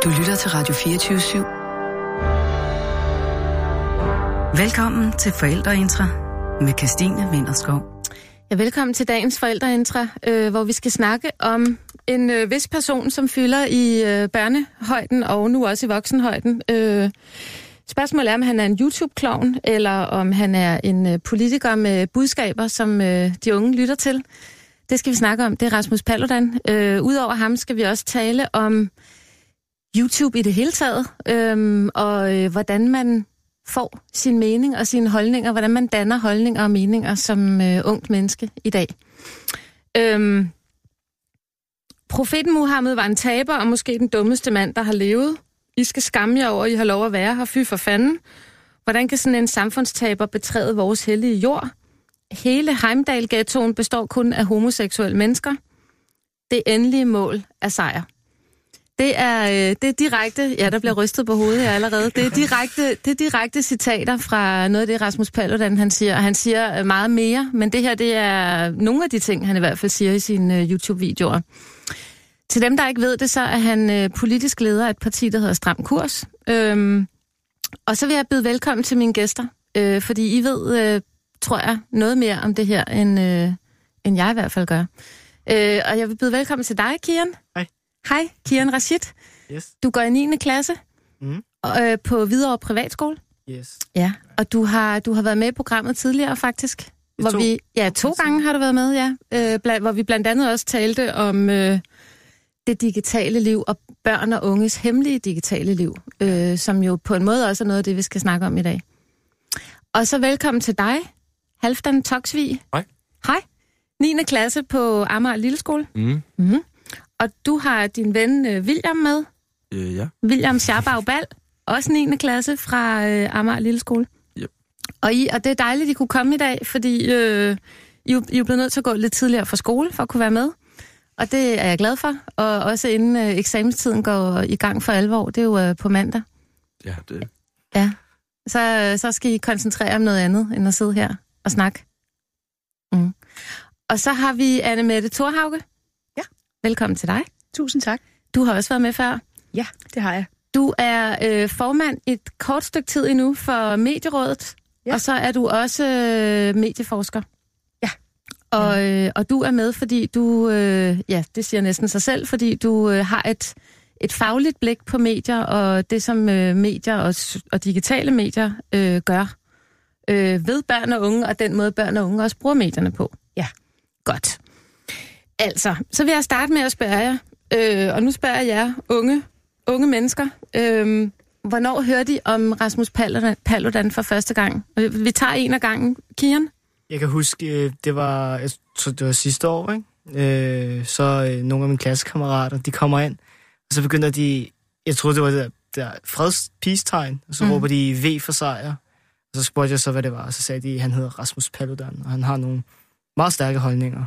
Du lytter til Radio 24/7. Velkommen til Forældreintra med Kirstine Vinterskov. Ja, velkommen til dagens Forældreintra, hvor vi skal snakke om en vis person, som fylder i børnehøjden og nu også i voksenhøjden. Spørgsmålet er, om han er en YouTube-klovn, eller om han er en politiker med budskaber, som de unge lytter til. Det skal vi snakke om. Det er Rasmus Paludan. Udover ham skal vi også tale om YouTube i det hele taget, og hvordan man får sin mening og sine holdninger, hvordan man danner holdninger og meninger som ungt menneske i dag. Profeten Muhammed var en taber og måske den dummeste mand, der har levet. I skal skamme jer over, I har lov at være her. Fy for fanden. Hvordan kan sådan en samfundstaber betræde vores hellige jord? Hele Heimdal-ghettoen består kun af homoseksuelle mennesker. Det endelige mål er sejr. Det er direkte, ja, der bliver rystet på hovedet her allerede. Det er direkte citater fra noget af det, Rasmus Paludan han siger. Og han siger meget mere, men det her, det er nogle af de ting, han i hvert fald siger i sine YouTube-videoer. Til dem, der ikke ved det, så er han politisk leder af et parti, der hedder Stram Kurs. Og så vil jeg byde velkommen til mine gæster, fordi I ved, tror jeg, noget mere om det her, end jeg i hvert fald gør. Og jeg vil byde velkommen til dig, Kian. Hej. Hej, Kian Rashid. Yes. Du går i 9. klasse på Hvidovre Privatskole. Yes. Ja, og du har været med i programmet tidligere, faktisk. To gange har du været med, ja. Hvor vi blandt andet også talte om det digitale liv og børn og unges hemmelige digitale liv, som jo på en måde også er noget af det, vi skal snakke om i dag. Og så velkommen til dig, Halfdan Toksvig. Hej. Hej. 9. klasse på Amager Lilleskole. Og du har din ven William med. Ja. William Schabau Ball, også 9. klasse fra Amager Lilleskole. Yep. Og det er dejligt, at I kunne komme i dag, fordi I er blevet nødt til at gå lidt tidligere fra skole for at kunne være med. Og det er jeg glad for. Og også inden eksamenstiden går i gang for alvor. Det er jo på mandag. Ja, det. Ja. Så skal I koncentrere om noget andet, end at sidde her og snakke. Og så har vi Anne-Mette Thorhauge. Ja. Velkommen til dig. Tusind tak. Du har også været med før. Ja, det har jeg. Du er formand et kort stykke tid endnu for Medierådet, og så er du også medieforsker. Ja. Og du er med, fordi du, det siger næsten sig selv, fordi du har et fagligt blik på medier, og det som medier og digitale medier gør ved børn og unge, og den måde børn og unge også bruger medierne på. Ja. Godt. Altså, så vil jeg starte med at spørge jer, og nu spørger jeg jer, unge mennesker, hvornår hørte I om Rasmus Paludan for første gang? Vi tager en af gangen. Kian? Jeg kan huske, det var sidste år, ikke? Så nogle af mine klassekammerater, de kommer ind, og så begynder de, jeg troede, det var det der freds-peace-tegn, og så råber de V for sejr. Og så spurgte jeg så, hvad det var, og så sagde de, at han hedder Rasmus Paludan, og han har nogle meget stærke holdninger.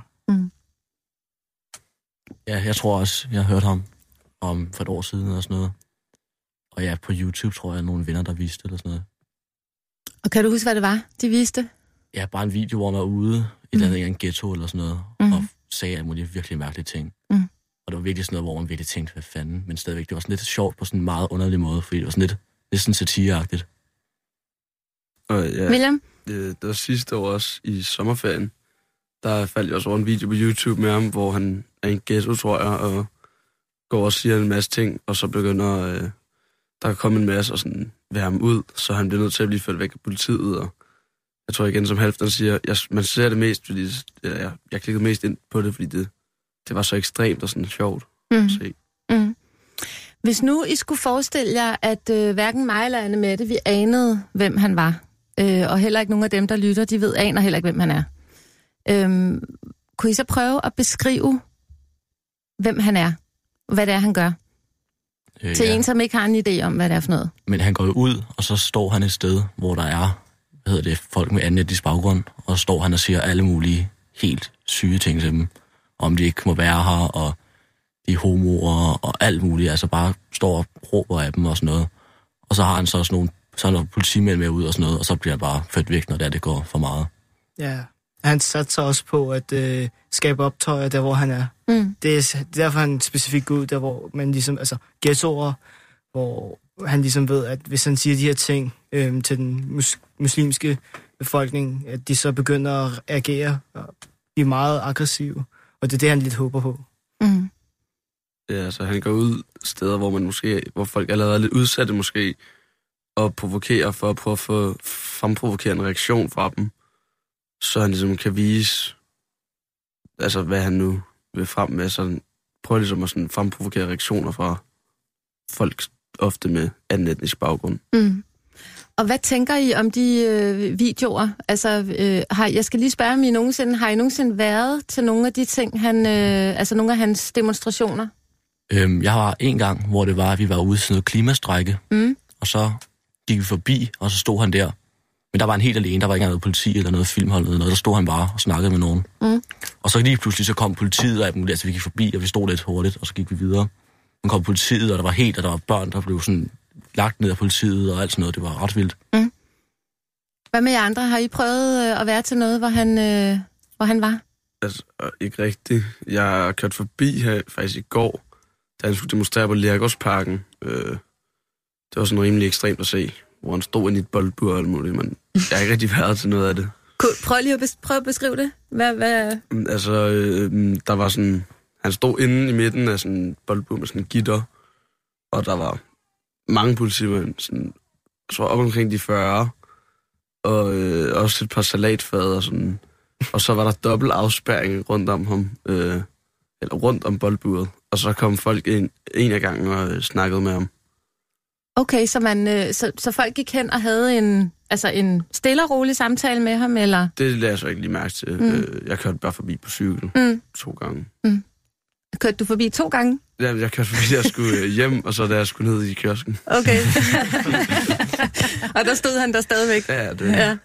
Ja, jeg tror også, jeg har hørt ham om for et år siden og sådan noget. Og ja, på YouTube tror jeg, nogle venner, der viste det eller sådan noget. Og kan du huske, hvad det var, de viste? Ja, bare en video, hvor man var ude i en ghetto eller sådan noget, og sagde alle mulige virkelig mærkelige ting. Og det var virkelig sådan noget, hvor man virkelig tænkte, hvad fanden. Men stadigvæk, det var sådan lidt sjovt på sådan en meget underlig måde, fordi det var sådan lidt næsten satireagtigt. Og ja, William? Det var sidste år også i sommerferien. Der faldt jeg også over en video på YouTube med ham, hvor han er i en ghetto, tror jeg, og går og siger en masse ting, og så begynder der at komme en masse og sådan være ham ud, så han bliver nødt til at blive ført væk af politiet, og jeg tror igen, som Halfdan siger, man ser det mest, fordi jeg klikkede mest ind på det, fordi det var så ekstremt og sådan sjovt at se. Hvis nu I skulle forestille jer, at hverken mig eller Anne-Mette, vi anede, hvem han var, og heller ikke nogen af dem, der lytter, aner heller ikke, hvem han er. Kunne I så prøve at beskrive, hvem han er? Hvad det er, han gør? Til en, som ikke har en idé om, hvad det er for noget. Men han går jo ud, og så står han et sted, hvor der er, folk med anden etnisk baggrund, og så står han og siger alle mulige helt syge ting til dem. Om de ikke må være her, og de er homoer, og alt muligt. Altså bare står og råber af dem og sådan noget. Og så har han så også nogle politimænd med ud og sådan noget, og så bliver han bare ført væk, når det går for meget. Ja, han satte sig også på at skabe optøjer der, hvor han er. Det er derfor, han specifikt går ud der, hvor man ligesom, altså ghettoer, hvor han ligesom ved, at hvis han siger de her ting til den muslimske befolkning, at de så begynder at reagere og blive meget aggressive. Og det er det, han lidt håber på. Mm. Ja, så han går ud steder, hvor folk allerede er lidt udsatte måske, og provokerer for at prøve at få fremprovokerende reaktion fra dem, så han ligesom kan vise, altså hvad han nu vil frem med, så prøver ligesom at sådan fremprovokere reaktioner fra folk, ofte med anden etnisk baggrund. Mm. Og hvad tænker I om de videoer? Altså, jeg skal lige spørge, om har I nogensinde været til nogle af de ting, altså nogle af hans demonstrationer? Jeg var en gang, hvor det var, at vi var ude til noget klimastrække, og så gik vi forbi, og så stod han der. Men der var han helt alene, der var ikke noget politi eller noget filmhold eller noget, der stod han bare og snakkede med nogen. Og så lige pludselig så kom politiet, og altså, vi gik forbi, og vi stod lidt hurtigt, og så gik vi videre. Så kom politiet, og der var børn, der blev sådan lagt ned af politiet og alt sådan noget. Det var ret vildt. Hvad med jer andre? Har I prøvet at være til noget, hvor han var? Altså, ikke rigtigt. Jeg har kørt forbi her faktisk i går, da han skulle demonstrere på Lergårdsparken. Det var sådan rimelig ekstremt at se, hvor han stod inde i et boldbur og alt muligt, men jeg har ikke rigtig været til noget af det. Prøv lige at beskrive det. Hvad? Altså, der var sådan... Han stod inde i midten af sådan en boldbur med sådan en gitter, og der var mange politimænd, sådan, så op omkring de 40, og også et par salatfad og sådan. Og så var der dobbelt afspærring rundt om ham, eller rundt om boldburet, og så kom folk ind en af gangen og snakkede med ham. Okay, så folk gik hen og havde en stille og rolig samtale med ham, eller? Det lader jeg så ikke lige mærke til. Jeg kørte bare forbi på cykel 2 gange. Kørte du forbi 2 gange? Ja, jeg kørte forbi, da jeg skulle hjem, og så da jeg skulle ned i kiosken. Okay. Og der stod han der stadigvæk? Ja, det. Ja.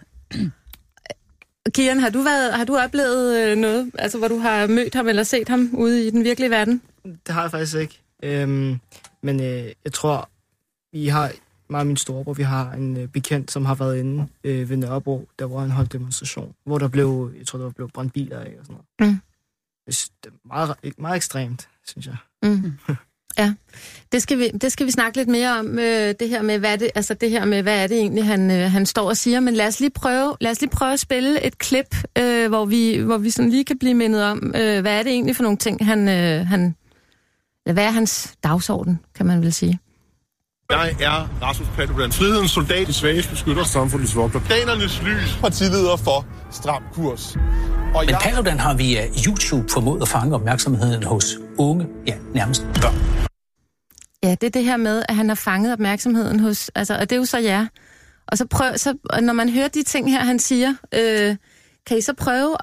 Kian, har du oplevet noget, altså hvor du har mødt ham eller set ham ude i den virkelige verden? Det har jeg faktisk ikke. Men jeg tror, vi har, mig og min storebror, vi har en bekendt, som har været inde ved Nørrebro, der hvor han holdt demonstration, hvor der blev brændt biler af og sådan noget. Det er meget, meget ekstremt, synes jeg. Ja, det skal vi snakke lidt mere om, det her med, hvad er det egentlig, han står og siger. Men lad os lige prøve at spille et klip, hvor vi sådan lige kan blive mindet om, hvad er det egentlig for nogle ting, hvad er hans dagsorden, kan man vel sige. Jeg er Rasmus Paludan, frihedens soldat, de svages beskytter, samfundets vogter, danernes lys, partileder for Stram Kurs. Men Paludan har via YouTube formået at fange opmærksomheden hos unge, ja, nærmest børn. Ja, det er det her med, at han har fanget opmærksomheden hos, altså, og det er jo så jer. Og så når man hører de ting her, han siger, kan I så prøve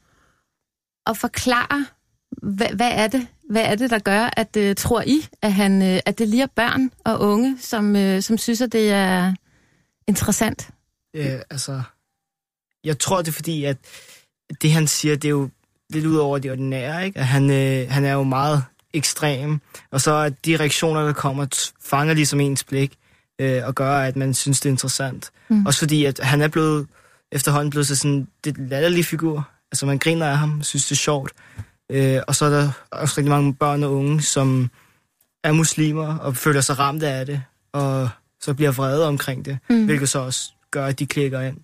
at forklare, hvad er det, der gør, at tror I, at det lige er børn og unge, som synes, at det er interessant? Altså, jeg tror, det er fordi, at det, han siger, det er jo lidt ud over det ordinære, ikke? At han er jo meget ekstrem, og så at de reaktioner, der kommer, fanger ligesom ens blik, og gør, at man synes, det er interessant. Også fordi, at han er efterhånden blevet sådan det latterlige figur. Altså, man griner af ham, synes, det er sjovt. Og så er der også rigtig mange børn og unge, som er muslimer, og føler sig ramt af det, og så bliver vrede omkring det, hvilket så også gør, at de klikker ind.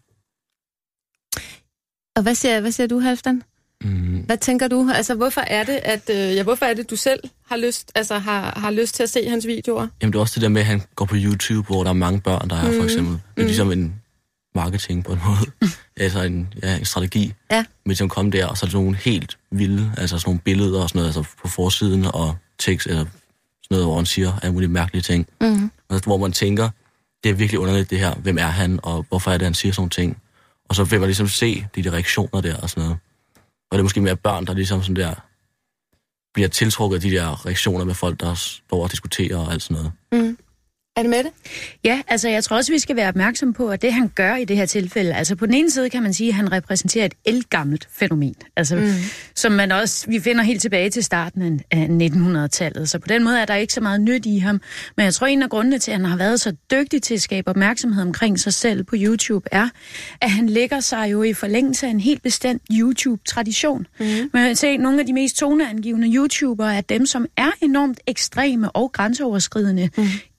Og hvad siger du, Halfdan? Hvad tænker du? Altså, hvorfor er det, du selv har lyst til at se hans videoer? Jamen, det er også det der med, at han går på YouTube, hvor der er mange børn, der er for eksempel. Det er ligesom en marketing på en måde. Altså en strategi. Ja. Men som kom der, og så er det nogle helt vilde, altså sådan nogle billeder og sådan noget, altså på forsiden og tekst, eller sådan noget, hvor han siger alle mulige mærkelige ting. Altså, hvor man tænker, det er virkelig underligt det her. Hvem er han, og hvorfor er det, han siger sådan nogle ting? Og så vil man ligesom se de reaktioner der og sådan noget. Og det er måske mere børn, der ligesom sådan der bliver tiltrukket af de der reaktioner med folk, der står og diskuterer og alt sådan noget. Er det med det? Ja, altså jeg tror også, vi skal være opmærksom på, at det han gør i det her tilfælde, altså på den ene side kan man sige, at han repræsenterer et ældgammelt fænomen, altså som man også, vi finder helt tilbage til starten af 1900-tallet, så på den måde er der ikke så meget nyt i ham, men jeg tror en af grundene til, at han har været så dygtig til at skabe opmærksomhed omkring sig selv på YouTube, er, at han lægger sig jo i forlængelse af en helt bestemt YouTube-tradition. Man kan se, nogle af de mest toneangivende YouTubere er dem, som er enormt ekstreme og grænseoverskridende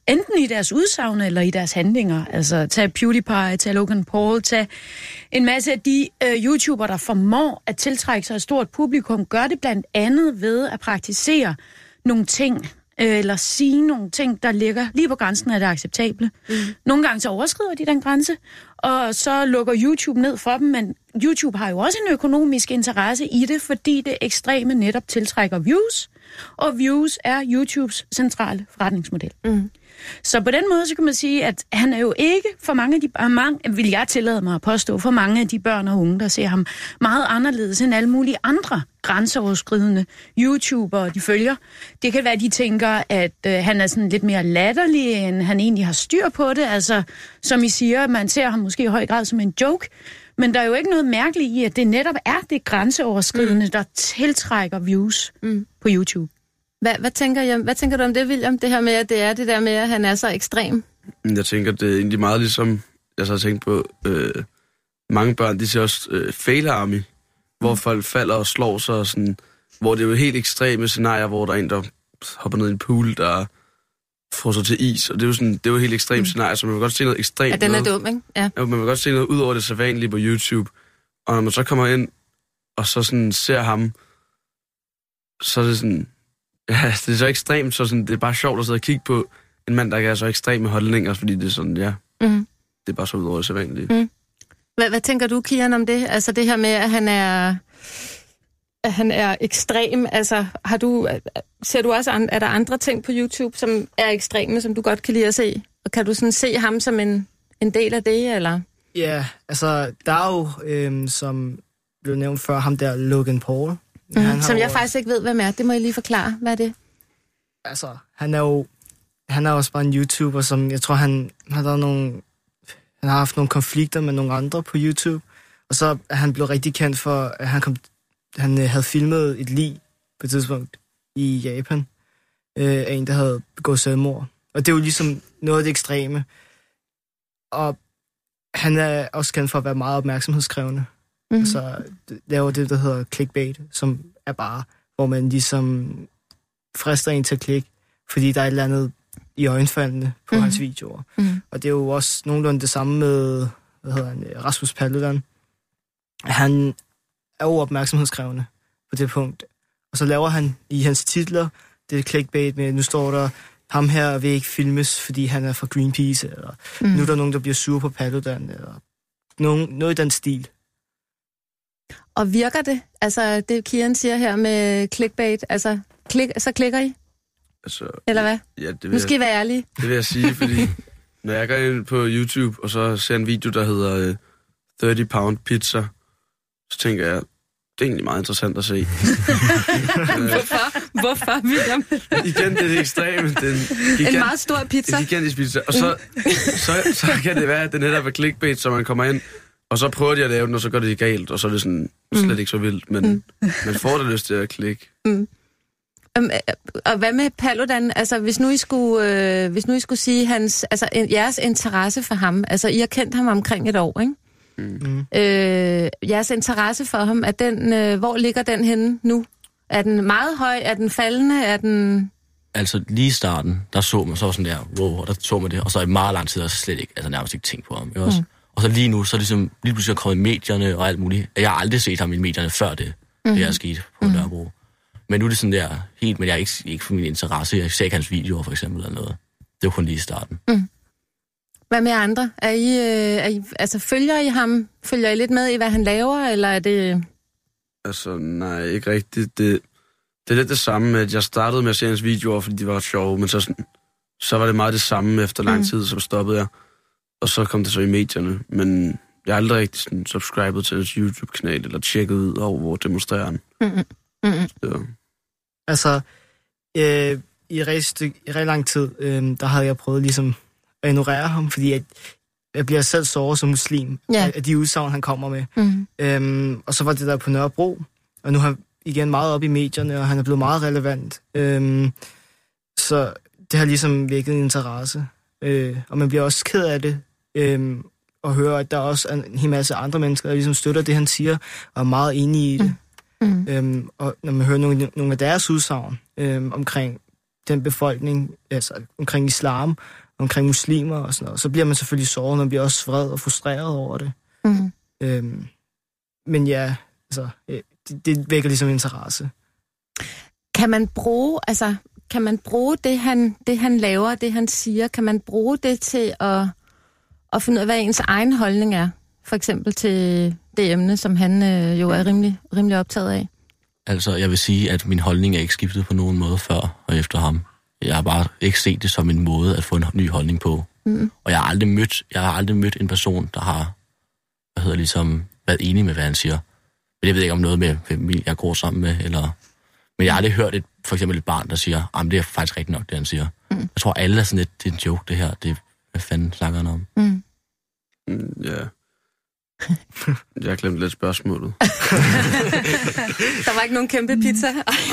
enten i deres udsagn eller i deres handlinger. Altså tag PewDiePie, tag Logan Paul, tag en masse af de YouTubere, der formår at tiltrække sig et stort publikum, gør det blandt andet ved at praktisere nogle ting, eller sige nogle ting, der ligger lige på grænsen af det acceptable. Nogle gange så overskrider de den grænse, og så lukker YouTube ned for dem, men YouTube har jo også en økonomisk interesse i det, fordi det ekstreme netop tiltrækker views, og views er YouTubes centrale forretningsmodel. Så på den måde, så kan man sige, at han er jo ikke for mange af de, vil jeg tillade mig at påstå, for mange af de børn og unge, der ser ham meget anderledes end alle mulige andre grænseoverskridende YouTubere, de følger. Det kan være, at de tænker, at han er sådan lidt mere latterlig, end han egentlig har styr på det. Altså, som I siger, man ser ham måske i høj grad som en joke, men der er jo ikke noget mærkeligt i, at det netop er det grænseoverskridende, der tiltrækker views på YouTube. Hvad tænker du om det, William? Det her med, at det er det der med, at han er så ekstrem? Jeg tænker, det er egentlig meget ligesom, jeg så har tænkt på, mange børn, de ser også Fail Army, hvor folk falder og slår sig, og sådan, hvor det er jo helt ekstreme scenarier, hvor der er en, der hopper ned i en pool, der får sig til is, og det er jo, sådan, det er jo helt ekstremt scenarier, så man vil godt se noget ekstremt. Ja, den er dum, ikke? Ja. Ja, man vil godt se noget ud over det sædvanlige på YouTube, og når man så kommer ind, og så sådan ser ham, så er det sådan, ja, det er så ekstremt, så sådan, det er bare sjovt at sidde og kigge på en mand, der er så ekstreme holdninger, fordi det er sådan, ja, det er bare så ud over det sædvanlige. Hvad tænker du, Kian, om det? Altså det her med, at han er ekstrem. Altså, ser du også, er der andre ting på YouTube, som er ekstreme, som du godt kan lide at se? Og kan du sådan se ham som en del af det, eller? Ja, altså, der er jo, som blev nævnt før, ham der Logan Paul. Som jeg faktisk ikke ved, hvem er. Det må jeg lige forklare. Hvad er det? Altså, han er også bare en YouTuber, som jeg tror, han har haft nogle konflikter med nogle andre på YouTube. Og så er han blevet rigtig kendt for, at han havde filmet et lig på et tidspunkt i Japan af en, der havde begået selvmord. Og det er jo ligesom noget af det ekstreme. Og han er også kendt for at være meget opmærksomhedskrævende. Altså, laver det, der hedder clickbait, som er bare, hvor man ligesom frister en til at klikke, fordi der er et eller andet i øjenfaldene på hans videoer. Og det er jo også nogenlunde det samme med, Rasmus Paludan. Han er jo opmærksomhedskrævende på det punkt. Og så laver han i hans titler det clickbait med, nu står der, ham her vil ikke filmes, fordi han er fra Greenpeace, eller nu er der nogen, der bliver sur på Paludan, eller noget i den stil. Og virker det? Altså, det Kian siger her med clickbait, altså, så klikker I? Altså, eller hvad? Ja, nu skal I være ærlige. Det vil jeg sige, fordi når jeg går ind på YouTube, og så ser en video, der hedder 30 pound pizza, så tænker jeg, det er egentlig meget interessant at se. Hvorfor, William? Igen, det er det ekstreme. En meget stor pizza. En gigantisk pizza. Og så kan det være, at det netop er clickbait, så man kommer ind, og så prøver de at lave den, og så går det galt, og så er det sådan slet ikke så vildt, men man får da lyst til at klikke. Og hvad med Paludan? Altså, hvis nu I skulle sige jeres interesse for ham, altså I har kendt ham omkring et år, ikke? Jeres interesse for ham, hvor ligger den henne nu? Er den meget høj? Er den faldende? Er den... Altså lige i starten, der så man så sådan der, wow, der så man det, og så i meget lang tid har jeg slet ikke, altså nærmest ikke tænkt på ham. Også. Og så lige nu, så er det ligesom, lige pludselig kommet i medierne og alt muligt. Jeg har aldrig set ham i medierne før det er sket på Nørrebro. Men nu er det sådan der helt, men jeg er ikke for min interesse. Jeg ser ikke hans videoer for eksempel eller noget. Det er jo kun lige i starten. Hvad med andre? Er I altså, følger I ham? Følger I lidt med i, hvad han laver, eller er det... Altså, nej, ikke rigtigt. Det er lidt det samme med, at jeg startede med at se hans videoer, fordi de var sjove, men så var det meget det samme efter lang tid, så stoppede jeg. Og så kom det så i medierne, men jeg har aldrig rigtig sådan subscribet til hans YouTube-kanal, eller tjekket ud over, hvor demonstrerer han. Altså, i rigtig lang tid, der havde jeg prøvet ligesom at ignorere ham, fordi jeg bliver selv såret som muslim af de udsagn, han kommer med. Og så var det der på Nørrebro, og nu har han igen meget op i medierne, og han er blevet meget relevant. Så det har ligesom vækket en interesse. Og man bliver også ked af det, og høre, at der også er en hel masse andre mennesker, der ligesom støtter det, han siger, og er meget enige i det. Og når man hører nogle af deres udsagn omkring den befolkning, altså omkring islam, omkring muslimer og sådan noget. Så bliver man selvfølgelig såret, man bliver også vred og frustreret over det. Men ja, altså, det vækker ligesom interesse. Kan man bruge det han laver, det han siger, kan man bruge det til at finde ud af, hvad ens egen holdning er? For eksempel til det emne, som han jo er rimelig optaget af. Altså, jeg vil sige, at min holdning er ikke skiftet på nogen måde før og efter ham. Jeg har bare ikke set det som en måde at få en ny holdning på. Og jeg har aldrig mødt en person, der har været enig med, hvad han siger. Men jeg ved ikke om noget med, hvem jeg går sammen med, eller... Men jeg har aldrig hørt for eksempel et barn, der siger, at det er faktisk rigtigt nok, det han siger. Jeg tror, alle er sådan lidt, det er en joke, det her. Hvad fanden snakker han om? Ja. Jeg har glemt lidt spørgsmålet. Der var ikke nogen kæmpe pizza.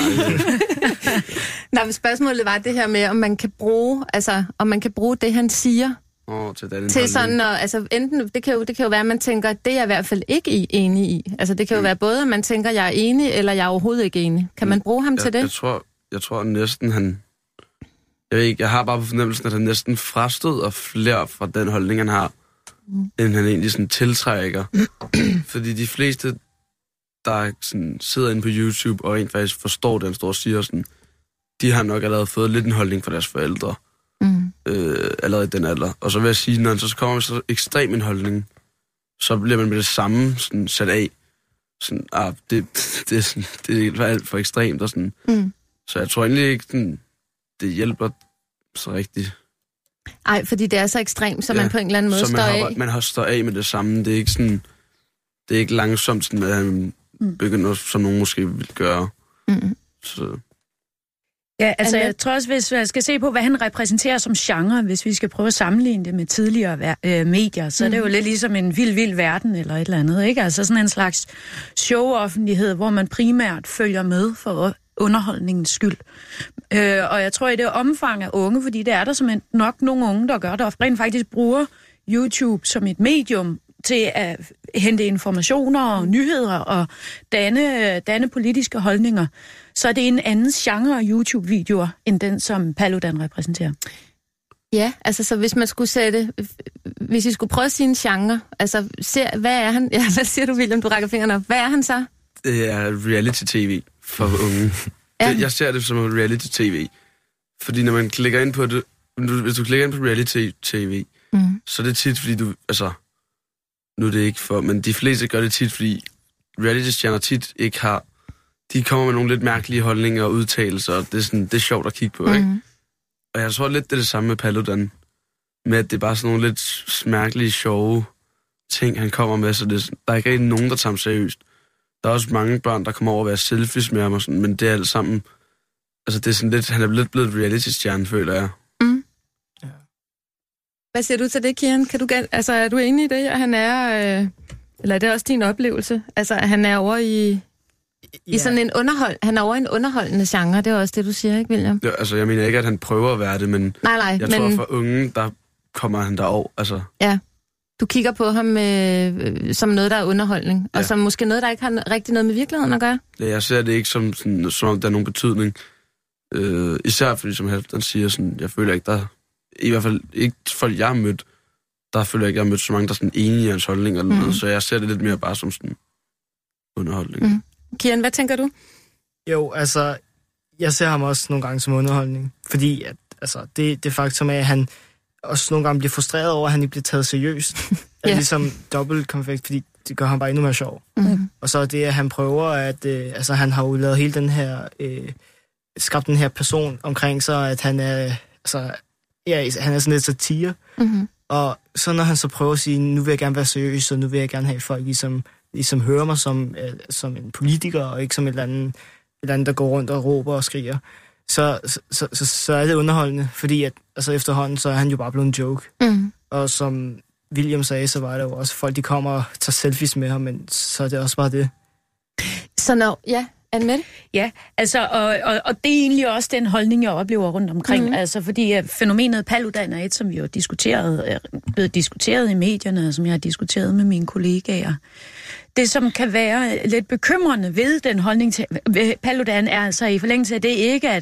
Nej, men spørgsmålet var det her med, om man kan bruge det, han siger, til sådan, og, altså enten, det kan jo være, at man tænker, det er jeg i hvert fald ikke enig i. Altså det kan jo være både, at man tænker, jeg er enig, eller jeg er overhovedet ikke enig. Kan man bruge ham til det? Jeg tror næsten han... Jeg ved ikke, jeg har bare på fornemmelsen, at han næsten frastød og flere fra den holdning, han har, end han egentlig sådan tiltrækker. Fordi de fleste, der sådan sidder inde på YouTube og rent faktisk forstår den store siger, sådan, de har nok allerede fået lidt en holdning fra deres forældre. Allerede i den alder. Og så vil jeg sige, når han så kommer med så ekstrem en holdning, så bliver man med det samme sådan, sat af. Sådan, det er alt for ekstremt. Og sådan. Så jeg tror egentlig ikke, sådan, det hjælper så rigtigt. Nej, fordi det er så ekstremt, så man på en eller anden måde står af. Man har stået af med det samme. Det er ikke sådan, det er ikke langsomt, sådan, at han begynder, som nogen måske vil gøre. Så... Ja, altså jeg tror også, hvis jeg skal se på, hvad han repræsenterer som genre, hvis vi skal prøve at sammenligne det med tidligere medier, så er det jo lidt ligesom en vild verden eller et eller andet, ikke? Altså sådan en slags showoffentlighed, hvor man primært følger med for underholdningens skyld. Og jeg tror, i det omfang af unge, fordi det er der simpelthen nok nogle unge, der gør det, og rent faktisk bruger YouTube som et medium til at hente informationer og nyheder og danne politiske holdninger, så er det en anden genre af YouTube-videoer, end den, som Paludan repræsenterer. Ja, altså så hvis I skulle prøve at sige en genre, altså hvad er han? Ja, hvad siger du, William? Du rækker fingrene op. Hvad er han så? Det er reality-tv for unge. Jeg ser det som reality-tv. Fordi når man klikker ind på det, hvis du klikker ind på reality-tv, så er det tit, fordi du, altså, nu er det ikke for, men de fleste gør det tit, fordi reality-stjerner tit ikke har, de kommer med nogle lidt mærkelige holdninger og udtalelser, og det er sjovt at kigge på, ikke? Og jeg tror lidt, det er det samme med Paludan, med at det er bare sådan nogle lidt mærkelige, sjove ting, han kommer med, så der er ikke rigtig nogen, der tager ham seriøst. Der er også mange børn, der kommer over at være selfies med ham og sådan, men det er alt sammen, altså det er sådan lidt, han er lidt blevet reality-stjerne, føler jeg. Hvad siger du til det, Kian? Er du enig i det, at han er, eller er det også din oplevelse? Altså, han er over i sådan en han er over en underholdende genre, det er også det, du siger, ikke, William? Ja, altså, jeg mener ikke, at han prøver at være det, men jeg tror, for unge, der kommer han derover, altså. Ja, du kigger på ham som noget, der er underholdning, og som måske noget, der ikke har rigtig noget med virkeligheden at gøre? Ja, jeg ser det ikke som om der er nogen betydning. Især fordi, som Halvdan siger, sådan, jeg føler ikke, der i hvert fald ikke folk, jeg har mødt, der føler jeg ikke, jeg har mødt så mange, der er sådan enige i hans holdning eller noget, så jeg ser det lidt mere bare som sådan underholdning. Kian, hvad tænker du? Jo, altså, jeg ser ham også nogle gange som underholdning, fordi at, altså, det faktum er, at han også nogle gange bliver frustreret over, at han ikke bliver taget seriøst. Det er ligesom dobbeltkonfekt, fordi det gør ham bare endnu mere sjov. Og så det, at han prøver at, altså han har jo lavet hele den her, skabt den her person omkring sig, at han er, altså, han er sådan lidt satire. Og så når han så prøver at sige, nu vil jeg gerne være seriøs, og nu vil jeg gerne have, at folk ligesom hører mig som en politiker, og ikke som et eller andet, der går rundt og råber og skriger, så er det underholdende, fordi at, altså efterhånden, så er han jo bare blevet en joke. Og som William sagde, så var der jo også folk, de kommer og tager selfies med ham, men så er det også bare det. Så Anne-Mette? Ja, altså, og det er egentlig også den holdning, jeg oplever rundt omkring. Altså, fordi fænomenet Paludan er et, som vi jo blevet diskuteret i medierne, og som jeg har diskuteret med mine kollegaer. Det, som kan være lidt bekymrende ved den holdning til Paludan, er altså i forlængelse af det ikke,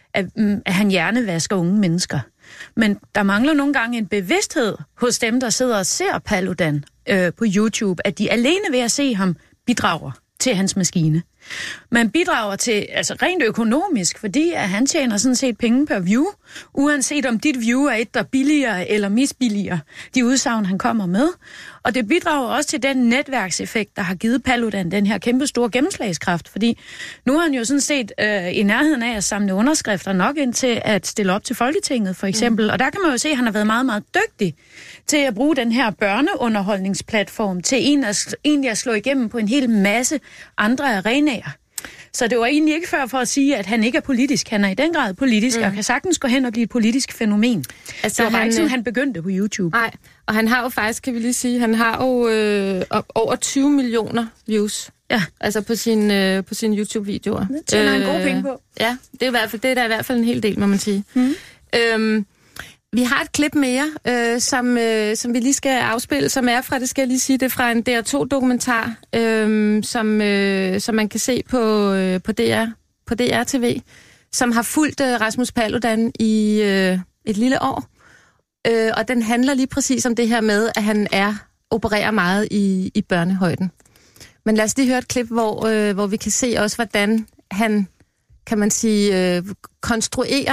at han hjernevasker unge mennesker. Men der mangler nogle gange en bevidsthed hos dem, der sidder og ser Paludan på YouTube, at de alene ved at se ham bidrager til hans maskine. Man bidrager til, altså rent økonomisk, fordi at han tjener sådan set penge per view, uanset om dit view er et, der billigere eller misbilliger de udsagn, han kommer med. Og det bidrager også til den netværkseffekt, der har givet Paludan den her kæmpe store gennemslagskraft, fordi nu er han jo sådan set i nærheden af at samle underskrifter nok ind til at stille op til Folketinget, for eksempel. Og der kan man jo se, at han har været meget, meget dygtig til at bruge den her børneunderholdningsplatform til egentlig at slå igennem på en hel masse andre arenaer. Så det var egentlig ikke før for at sige, at han ikke er politisk. Han er i den grad politisk, og kan sagtens gå hen og blive et politisk fænomen. Altså, det var ikke sådan, han begyndte på YouTube. Nej, og han har jo faktisk, kan vi lige sige, han har jo over 20 millioner views. Ja. Altså på sine YouTube-videoer. Det tjener han gode penge på. Ja, det er der i hvert fald en hel del, må man sige. Vi har et klip mere, som vi lige skal afspille, som er fra, det skal jeg lige sige, det er fra en DR2-dokumentar, som man kan se på DR TV, som har fulgt Rasmus Paludan i et lille år. Og den handler lige præcis om det her med, at han opererer meget i børnehøjden. Men lad os lige høre et klip, hvor vi kan se også, hvordan han, kan man sige, konstruerer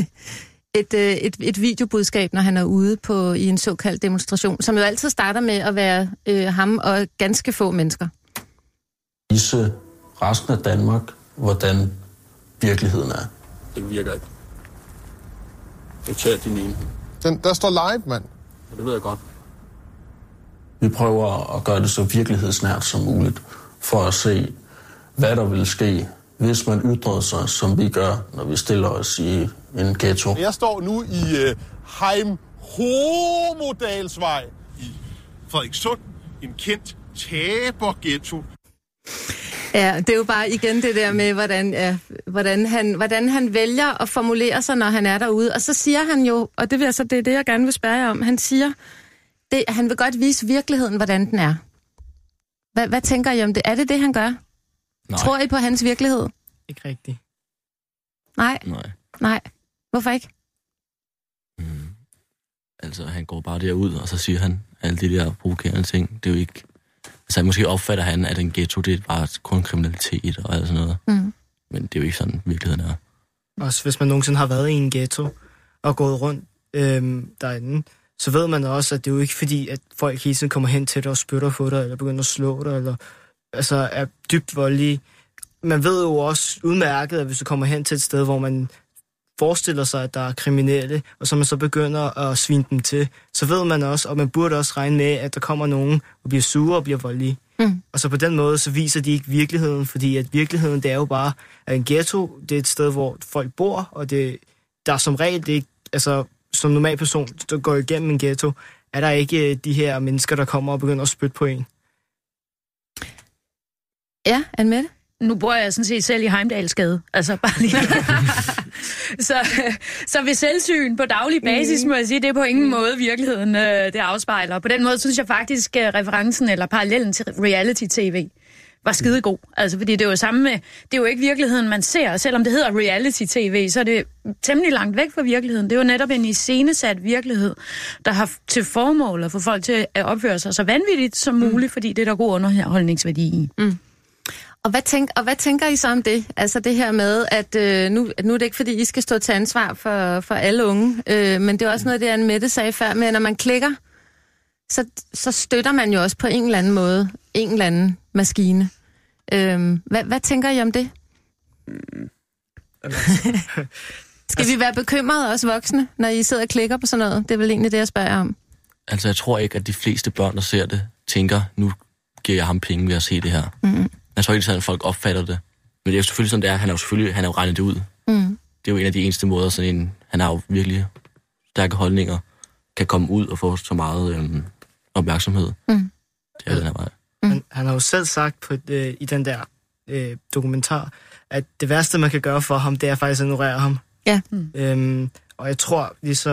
et videobudskab, når han er ude i en såkaldt demonstration, som jo altid starter med at være ham og ganske få mennesker. Vise resten af Danmark, hvordan virkeligheden er. Det virker ikke. Det tager din ene. Der står live, mand. Det ved jeg godt. Vi prøver at gøre det så virkelighedsnært som muligt, for at se, hvad der vil ske, hvis man ytrer sig, som vi gør, når vi stiller os i en ghetto. Jeg står nu i Heim-Homodalsvej i Frederikssund, en kendt taberghetto. Ja, det er jo bare igen det der med, hvordan han vælger at formulere sig, når han er derude. Og så siger han jo, og det er det, jeg gerne vil spørge jer om, han siger, han vil godt vise virkeligheden, hvordan den er. Hvad tænker I om det? Er det det, han gør? Nej. Tror I på hans virkelighed? Ikke rigtigt. Nej. Hvorfor ikke? Altså, han går bare derud, og så siger han alle de der provokerende ting. Det er jo ikke... Altså, måske opfatter han, at en ghetto, det er bare kun kriminalitet og alt sådan noget. Men det er jo ikke sådan, virkeligheden er. Også hvis man nogensinde har været i en ghetto og gået rundt derinde, så ved man også, at det er jo ikke fordi, at folk hele tiden kommer hen til dig og spytter på dig, eller begynder at slå dig, eller altså er dybt voldelige. Man ved jo også udmærket, at hvis du kommer hen til et sted, hvor man forestiller sig, at der er kriminelle, og så man så begynder at svine dem til, så ved man også, og man burde også regne med, at der kommer nogen og bliver sure og bliver voldelige. Og så på den måde, så viser de ikke virkeligheden, fordi at virkeligheden, det er jo bare, at en ghetto, det er et sted, hvor folk bor, og der er som regel, det ikke, altså som normal person, der går igennem en ghetto, er der ikke de her mennesker, der kommer og begynder at spytte på en. Ja, Anne-Mette? Nu bor jeg sådan set selv i Heimdalsgade, altså bare lige. så ved selvsyn på daglig basis, må jeg sige, det er på ingen måde virkeligheden, det afspejler. På den måde synes jeg faktisk, referencen eller parallellen til reality-tv var skidegod. Altså, fordi det er jo samme med, det er jo ikke virkeligheden, man ser. Selvom det hedder reality-tv, så er det temmelig langt væk fra virkeligheden. Det er jo netop en iscenesat virkelighed, der har til formål at få folk til at opføre sig så vanvittigt som muligt, fordi det er der god underholdningsværdi i. Og hvad tænker I så om det? Altså det her med, at nu er det ikke, fordi I skal stå til ansvar for alle unge, men det er også noget, det Anne-Mette sagde før, men når man klikker, så støtter man jo også på en eller anden måde en eller anden maskine. Hvad tænker I om det? Skal vi være bekymrede, også voksne, når I sidder og klikker på sådan noget? Det er vel egentlig det, jeg spørger om. Altså, jeg tror ikke, at de fleste børn, der ser det, tænker, nu giver jeg ham penge ved at se det her. Jeg tror ikke sådan, at folk opfatter det. Men det er jo selvfølgelig sådan, det er. Han er jo regnet det ud. Det er jo en af de eneste måder, sådan en, han har jo virkelig stærke holdninger, kan komme ud og få så meget opmærksomhed. Det er den her vej. Han har jo selv sagt i den der dokumentar, at det værste, man kan gøre for ham, det er faktisk at ignorere ham. Ja. Og jeg tror,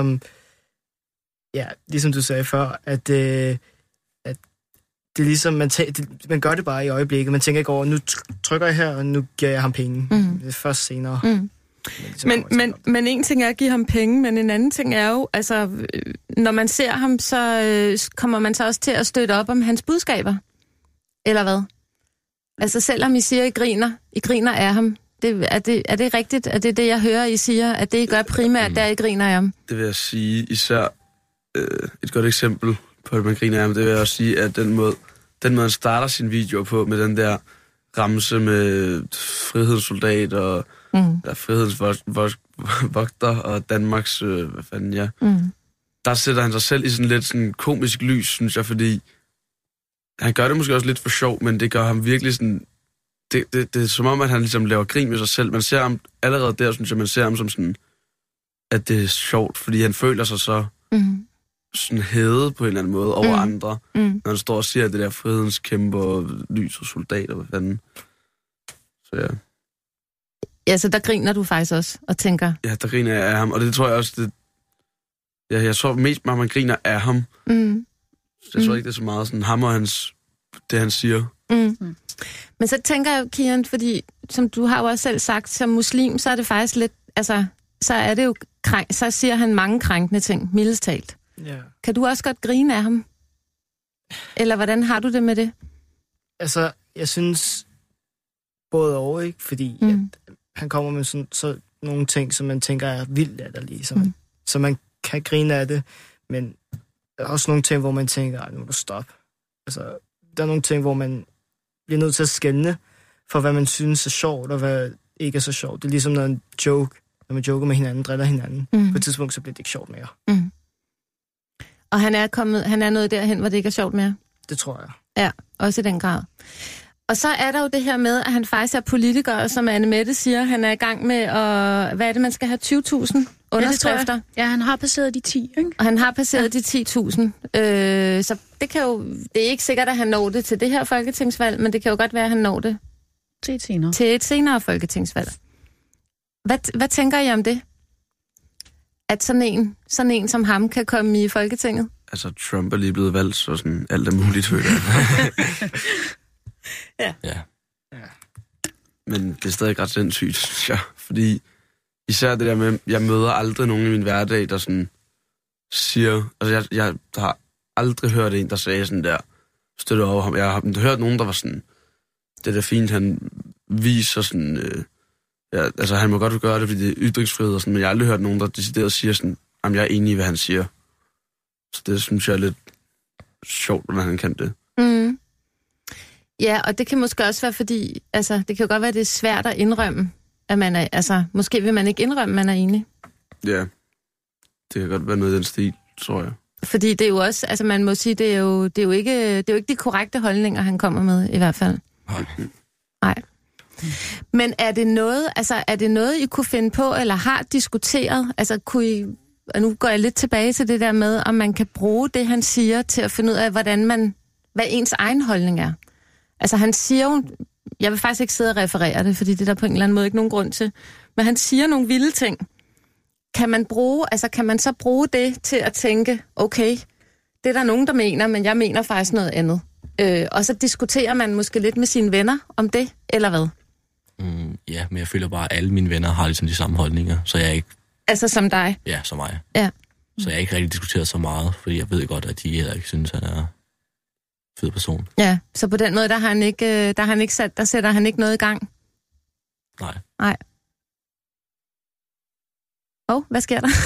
ligesom du sagde før, at det er ligesom, man gør det bare i øjeblikket. Man tænker ikke over, nu trykker jeg her, og nu giver jeg ham penge. Det er først senere. Men en ting er at give ham penge, men en anden ting er jo, altså, når man ser ham, så kommer man så også til at støtte op om hans budskaber. Eller hvad? Altså, selvom I siger, I griner af ham, er det rigtigt? Er det det, jeg hører, I siger? At det, I gør primært, der I griner af ham? Det vil jeg sige, især et godt eksempel på, at man griner af ham, det vil jeg også sige, at den måde han starter sin video på, med den der ramse med frihedssoldat og frihedsvogter og Danmarks, der sætter han sig selv i sådan lidt sådan komisk lys, synes jeg, fordi han gør det måske også lidt for sjov, men det gør ham virkelig sådan, det er som om, at han ligesom laver grin med sig selv. Man ser ham allerede der, synes jeg, man ser ham som sådan, at det er sjovt, fordi han føler sig så sådan hævet på en eller anden måde over andre, når han står og siger det der frihedens kæmper og lys og soldater, hvad fanden. Så ja. Ja, så der griner du faktisk også og tænker... Ja, der griner jeg af ham, og det tror jeg også, jeg tror mest, man griner af ham. Jeg tror ikke, det er så meget sådan ham og det han siger. Men så tænker jeg jo, Kian, fordi som du har jo også selv sagt, som muslim, så er det faktisk lidt, altså, så er det jo, så siger han mange krænkende ting, mildest talt. Ja. Kan du også godt grine af ham? Eller hvordan har du det med det? Altså, jeg synes både og, ikke? Fordi at han kommer med så nogle ting, som man tænker er vildt latterlige, så man kan grine af det, men der er også nogle ting, hvor man tænker, nu må du stoppe. Altså, der er nogle ting, hvor man bliver nødt til at skelne for, hvad man synes er sjovt, og hvad ikke er så sjovt. Det er ligesom, når man joker med hinanden, driller hinanden. På et tidspunkt, så bliver det ikke sjovt mere. Og han er nået derhen, hvor det ikke er sjovt mere? Det tror jeg. Ja, også i den grad. Og så er der jo det her med, at han faktisk er politiker, som Anne Mette siger, han er i gang med at, hvad er det, man skal have 20.000 underskrifter? Ja, han har passeret de 10, ikke? Og han har passeret de 10.000. Så det er ikke sikkert, at han når det til det her folketingsvalg, men det kan jo godt være, at han når det til et senere folketingsvalg. Hvad tænker I om det? At sådan en som ham kan komme i Folketinget? Altså, Trump er lige blevet valgt, så sådan alt er muligt, føler jeg. Ja. Men det er stadig ret sindssygt, synes jeg. Fordi især det der med, jeg møder aldrig nogen i min hverdag, der sådan siger... Altså, jeg har aldrig hørt en, der sagde sådan der, støtter over ham. Jeg har hørt nogen, der var sådan, det er da fint, han viser sådan... altså, han må godt gøre det, fordi det er ytringsfrihed og sådan, men jeg har aldrig hørt nogen, der decideret siger sådan, jamen, jeg er enig i, hvad han siger. Så det synes jeg er lidt sjovt, hvordan han kan det. Ja, og det kan måske også være, fordi, altså, det kan jo godt være, at det er svært at indrømme, at man er, altså, måske vil man ikke indrømme, at man er enig. Ja, det kan godt være noget i den stil, tror jeg. Fordi det er jo også, altså man må sige, det er jo ikke de korrekte holdninger, han kommer med, i hvert fald. Nej. Men er det noget, I kunne finde på, eller har diskuteret? Altså, kunne I, og nu går jeg lidt tilbage til det der med, om man kan bruge det, han siger, til at finde ud af, hvad ens egen holdning er. Altså, han siger jo, jeg vil faktisk ikke sidde og referere det, fordi det er der på en eller anden måde ikke nogen grund til, men han siger nogle vilde ting. Kan man så bruge det til at tænke, okay, det er der nogen, der mener, men jeg mener faktisk noget andet. Og så diskuterer man måske lidt med sine venner om det, eller hvad? Ja, men jeg føler bare, at alle mine venner har ligesom de samme holdninger, så jeg ikke... Altså som dig? Ja, som mig. Ja. Så jeg har ikke rigtig diskuteret så meget, fordi jeg ved godt, at de heller ikke synes, at han er fed person. Ja, så på den måde, der sætter han ikke noget i gang? Nej. Hvad sker der?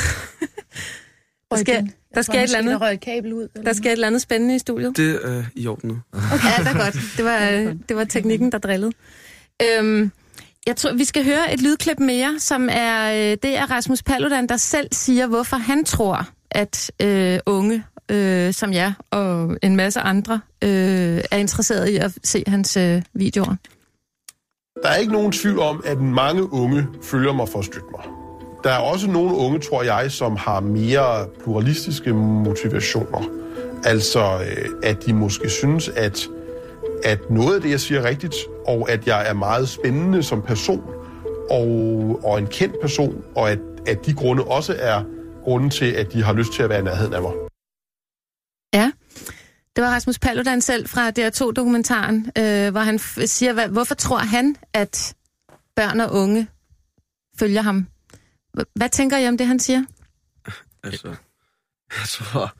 Der sker et eller andet. Røg kabel ud. Der sker et eller andet spændende i studiet. Det er i orden nu. Okay, ja, det er godt. Det var teknikken, der drillede. Jeg tror, vi skal høre et lydklip mere, som det er Rasmus Paludan, der selv siger, hvorfor han tror, at unge som jeg og en masse andre er interesseret i at se hans videoer. Der er ikke nogen tvivl om, at mange unge følger mig for at støtte mig. Der er også nogle unge, tror jeg, som har mere pluralistiske motivationer. Altså, at de måske synes, at noget af det, jeg siger, er rigtigt, og at jeg er meget spændende som person, og en kendt person, og at de grunde også er grunden til, at de har lyst til at være i nærheden af mig. Ja, det var Rasmus Paludan selv fra DR2-dokumentaren, hvor han siger, hvorfor tror han, at børn og unge følger ham. Hvad tænker I om det, han siger? Altså, jeg tror...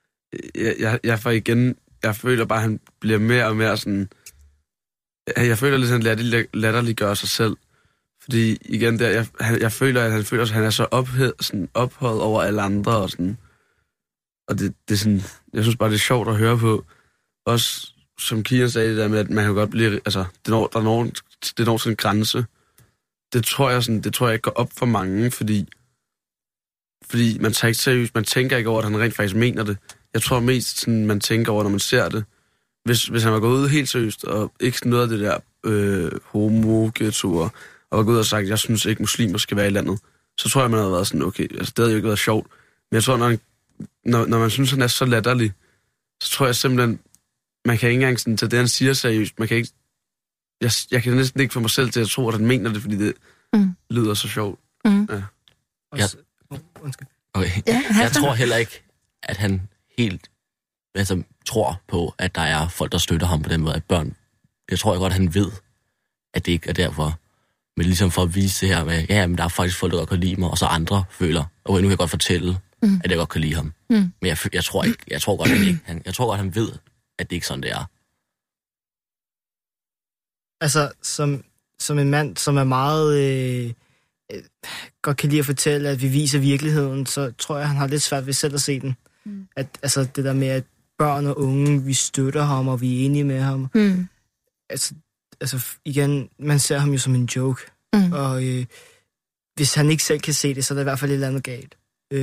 Jeg føler bare, at han bliver mere og mere sådan... Jeg føler lidt, at han latterliggør sig selv. Fordi igen, jeg føler, at han er så ophøjet over alle andre. Og, sådan, og det er sådan... Jeg synes bare, det er sjovt at høre på. Også som Kian sagde det der med, at man kan godt blive... Altså, det når til en grænse. Det tror jeg ikke går op for mange, fordi man tager ikke seriøst. Man tænker ikke over, at han rent faktisk mener det. Jeg tror mest, sådan, man tænker over, når man ser det. Hvis han var gået ud helt seriøst, og ikke sådan noget af det der homo-ghettoer, og var gået ud og sagt, at jeg synes ikke, muslimer skal være i landet, så tror jeg, man havde været sådan, okay, altså det havde jo ikke været sjovt. Men jeg tror, når man synes, han er så latterlig, så tror jeg simpelthen, man kan ikke engang sådan, tage det, han siger seriøst. Man kan ikke, jeg kan næsten ikke få mig selv til at tro, at han mener det, fordi det lyder så sjovt. Mm. Ja. Okay. Ja, jeg tror heller ikke, at han helt tror på, at der er folk, der støtter ham på den måde, at børn. Jeg tror godt, at han ved, at det ikke er derfor. Men ligesom for at vise det her med, ja, men der er faktisk folk, der godt kan lide mig, og så andre føler, og nu kan jeg godt fortælle, at jeg godt kan lide ham. Men jeg tror godt, at han ved, at det ikke sådan, det er. Altså, som en mand, som er meget godt kan lide at fortælle, at vi viser virkeligheden, så tror jeg, han har lidt svært ved selv at se den. At, altså, det der med, at børn og unge, vi støtter ham, og vi er enige med ham. Altså igen, man ser ham jo som en joke. Og hvis han ikke selv kan se det, så er der i hvert fald et eller andet galt.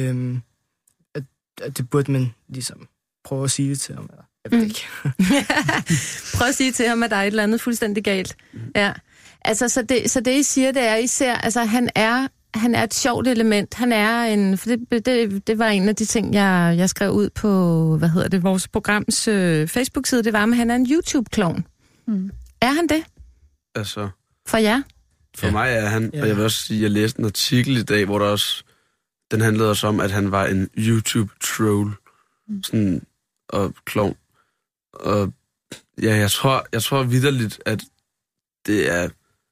At det burde man ligesom prøve at sige det til ham. Eller, jeg ved ikke. Prøv at sige til ham, at der er et eller andet fuldstændig galt. Ja. Altså, så det I siger, det er, I ser, altså han er et sjovt element. Han er en, for det var en af de ting, jeg skrev ud på, vores programs Facebook-side, det var, at han er en YouTube-klovn. Er han det? Altså... For jer? For mig er han, og jeg vil også sige, at jeg læste en artikel i dag, hvor der også, den handlede også om, at han var en YouTube-troll. Sådan, og klovn. Og ja, jeg tror vitterligt, at det er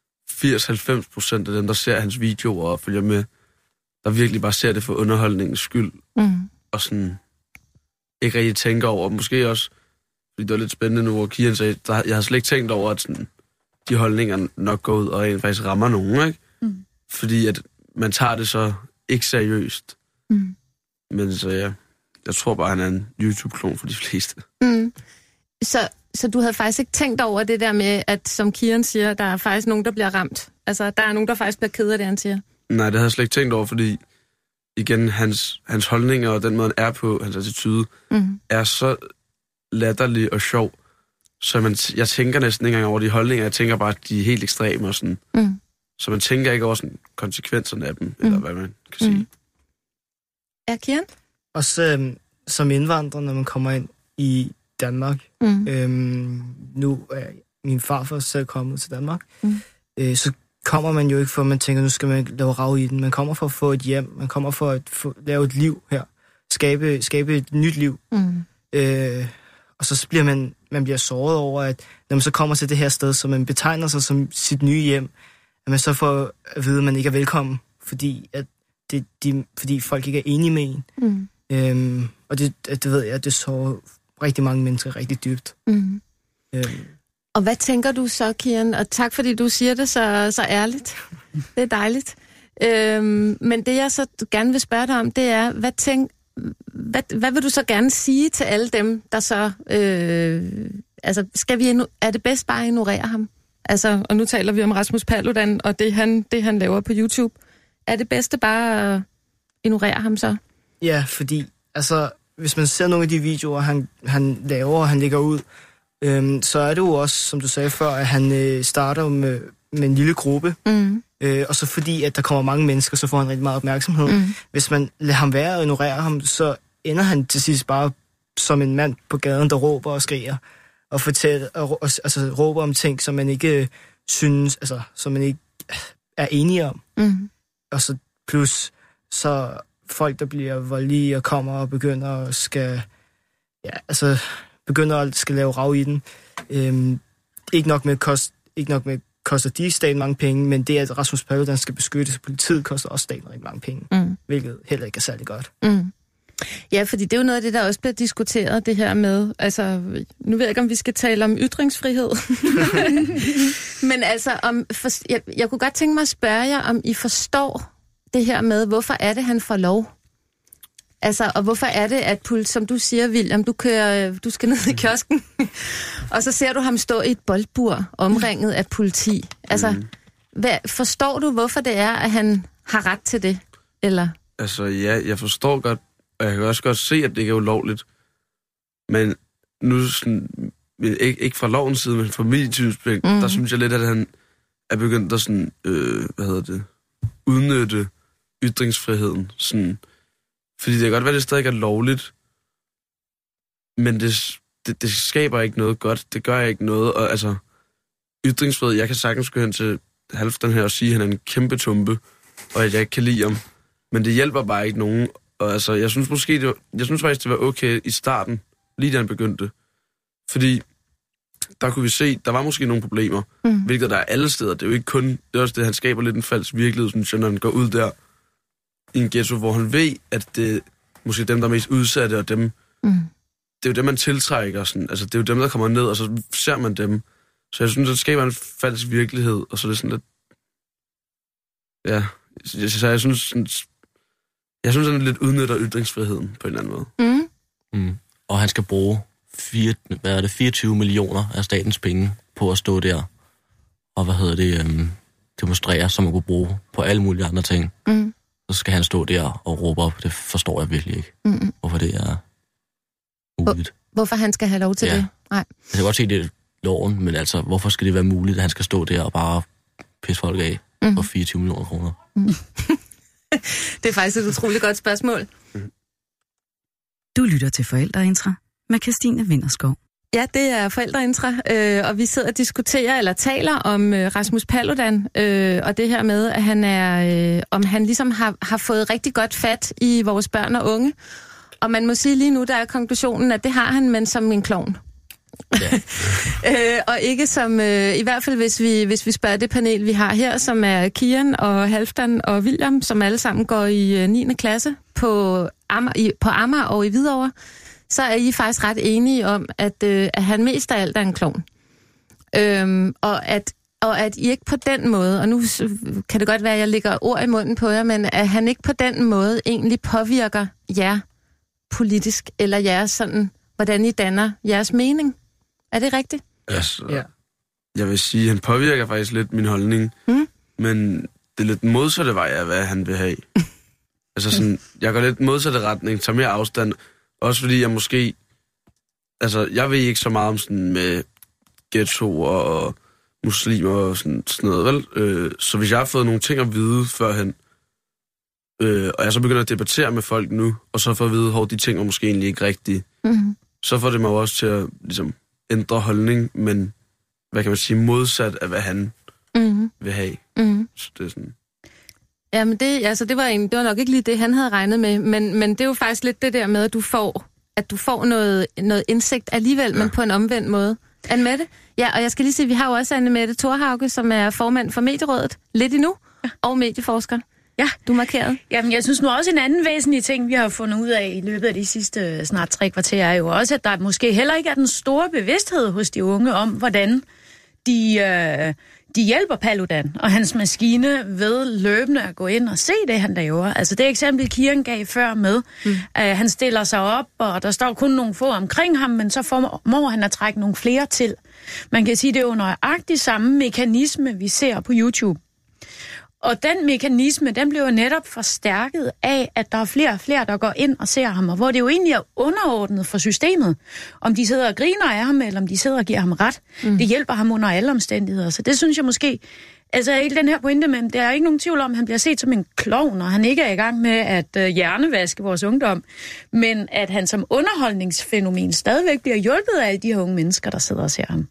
80-90% af dem, der ser hans videoer og følger med, der virkelig bare ser det for underholdningens skyld. Og sådan ikke rigtig tænker over, måske også, fordi det var lidt spændende nu, hvor Kian sagde, jeg har slet ikke tænkt over, at sådan, de holdninger nok går ud og rent faktisk rammer nogen, ikke? Fordi at man tager det så ikke seriøst. Men så ja, jeg tror bare, han er en YouTube-klon for de fleste. Så du havde faktisk ikke tænkt over det der med, at som Kian siger, der er faktisk nogen, der bliver ramt? Altså, der er nogen, der faktisk bliver ked af det, han siger? Nej, det havde jeg slet ikke tænkt over, fordi igen, hans holdninger og den måde, han er på, hans attitude, er så latterlig og sjov, så jeg tænker næsten ikke engang over de holdninger. Jeg tænker bare, at de er helt ekstreme og sådan. Så man tænker ikke over sådan konsekvenserne af dem, eller hvad man kan sige. Ja, Kian? Også som indvandrer, når man kommer ind i Danmark. Nu er min farfar selv kommet til Danmark. Så kommer man jo ikke for, at man tænker, nu skal man lave rav i den. Man kommer for at få et hjem. Man kommer for at lave et liv her. Skabe et nyt liv. Og så bliver man bliver såret over, at når man så kommer til det her sted, så man betegner sig som sit nye hjem, at man så får at vide, at man ikke er velkommen, fordi folk ikke er enige med en. Og det ved jeg, det sårer rigtig mange mennesker rigtig dybt. Og hvad tænker du så, Kian? Og tak, fordi du siger det så ærligt. Det er dejligt. Men det, jeg så gerne vil spørge dig om, det er, hvad vil du så gerne sige til alle dem, der så... altså, er det bedst bare at ignorere ham? Altså, og nu taler vi om Rasmus Paludan, og det han laver på YouTube. Er det bedste bare at ignorere ham så? Ja, fordi altså, hvis man ser nogle af de videoer, han laver, og han lægger ud, så er det jo også, som du sagde før, at han starter med en lille gruppe. Og så fordi, at der kommer mange mennesker, så får han rigtig meget opmærksomhed. Hvis man lader ham være og ignorerer ham, så ender han til sidst bare som en mand på gaden, der råber og skriger. Og fortæller, altså råber om ting, som man ikke synes, altså som man ikke er enige om. Og så plus, så folk, der bliver voldelige og kommer og begynder at skal lave rav i den. Ikke nok med koster de staten mange penge, men det, at Rasmus Paludan skal beskyttes af politiet, koster også staten rigtig mange penge, hvilket heller ikke er særlig godt. Ja, fordi det er jo noget af det, der også bliver diskuteret, det her med, altså, nu ved jeg ikke, om vi skal tale om ytringsfrihed, men altså, jeg kunne godt tænke mig at spørge jer, om I forstår det her med, hvorfor er det, han får lov? Altså, og hvorfor er det, at som du siger, William, du skal ned i kiosken, og så ser du ham stå i et boldbur, omringet af politi. Altså, forstår du, hvorfor det er, at han har ret til det? Eller? Altså, ja, jeg forstår godt, og jeg kan også godt se, at det ikke er ulovligt. Men nu, sådan, ikke fra lovens side, men fra mit synspunkt, der synes jeg lidt, at han er begyndt at sådan, udnytte ytringsfriheden. Sådan, fordi det kan godt være, at det stadig er lovligt, men det skaber ikke noget godt. Det gør ikke noget. Og altså, ytringsfrihed, jeg kan sagtens gå hen til Halfdan her og sige, at han er en kæmpe tumpe, og at jeg ikke kan lide ham. Men det hjælper bare ikke nogen. Og altså, jeg synes faktisk, det var okay i starten, lige da han begyndte. Fordi der kunne vi se, der var måske nogle problemer, hvilket der er alle steder. Det er jo ikke kun, det er også det, han skaber lidt en falsk virkelighed, synes jeg, når han går ud der i en ghetto, hvor han ved, at det måske dem, der er mest udsatte, og dem, det er jo dem, man tiltrækker. Sådan. Altså, det er jo dem, der kommer ned, og så ser man dem. Så jeg synes, det skaber en falsk virkelighed, og så er det sådan lidt... Ja, så jeg synes, han lidt udnytter ytringsfriheden på en eller anden måde. Og han skal bruge 24 millioner af statens penge på at stå der og demonstrere, som man kunne bruge på alle mulige andre ting. Så skal han stå der og råbe op. Det forstår jeg virkelig ikke. Hvorfor det er muligt. Hvorfor han skal have lov til det? Nej. Jeg kan godt se, det er loven, men altså, hvorfor skal det være muligt, at han skal stå der og bare pisse folk af for 24 millioner kroner? Det er faktisk et utroligt godt spørgsmål. Du lytter til Forældreintra med Kirstine Vinterskov. Ja, det er Forældreintra, og vi sidder og diskuterer eller taler om Rasmus Paludan, og det her med, at han er, om han ligesom har fået rigtig godt fat i vores børn og unge. Og man må sige lige nu, der er konklusionen, at det har han, men som en klovn. Og ikke som, i hvert fald hvis vi spørger det panel, vi har her, som er Kian og Halfdan og William, som alle sammen går i 9. klasse på Amager og i Hvidovre, så er I faktisk ret enige om, at han mest af alt er en klovn. Og at I ikke på den måde, og nu kan det godt være, at jeg lægger ord i munden på jer, men at han ikke på den måde egentlig påvirker jer politisk, eller jeres sådan, hvordan I danner jeres mening. Er det rigtigt? Altså, ja. Jeg vil sige, at han påvirker faktisk lidt min holdning, men det er lidt modsatte vej af, hvad han vil have. Altså sådan, jeg går lidt modsatte retning, tager mere afstand, også fordi jeg måske, altså jeg ved ikke så meget om sådan med ghettoer og muslimer og sådan noget, vel? Så hvis jeg har fået nogle ting at vide førhen, og jeg så begynder at debattere med folk nu, og så får at vide, hvor de ting er måske egentlig ikke rigtige, så får det mig også til at ligesom ændre holdning, men hvad kan man sige, modsat af, hvad han vil have. Så det er sådan... Ja, men det var nok ikke lige det, han havde regnet med, men det er jo faktisk lidt det der med, at du får noget indsigt alligevel, men på en omvendt måde. Anne-Mette? Ja, og jeg skal lige sige, vi har jo også Anne-Mette Thorhauge, som er formand for Medierådet, lidt endnu, og medieforsker. Ja, du markerede. Jamen, jeg synes nu også en anden væsentlig ting, vi har fundet ud af i løbet af de sidste snart 3 kvarter, er jo også, at der måske heller ikke er den store bevidsthed hos de unge om, hvordan de hjælper Paludan og hans maskine ved løbende at gå ind og se det, han laver. Altså det eksempel, Kian gav før med, han stiller sig op, og der står kun nogle få omkring ham, men så formår han at trække nogle flere til. Man kan sige, det er jo nøjagtigt samme mekanisme, vi ser på YouTube. Og den mekanisme, den bliver jo netop forstærket af, at der er flere og flere, der går ind og ser ham, og hvor det jo egentlig er underordnet for systemet. Om de sidder og griner af ham, eller om de sidder og giver ham ret. Det hjælper ham under alle omstændigheder. Så det synes jeg måske, altså ikke den her pointe, men der er ikke nogen tvivl om, at han bliver set som en klovn, og han ikke er i gang med at hjernevaske vores ungdom, men at han som underholdningsfænomen stadigvæk bliver hjulpet af de her unge mennesker, der sidder og ser ham.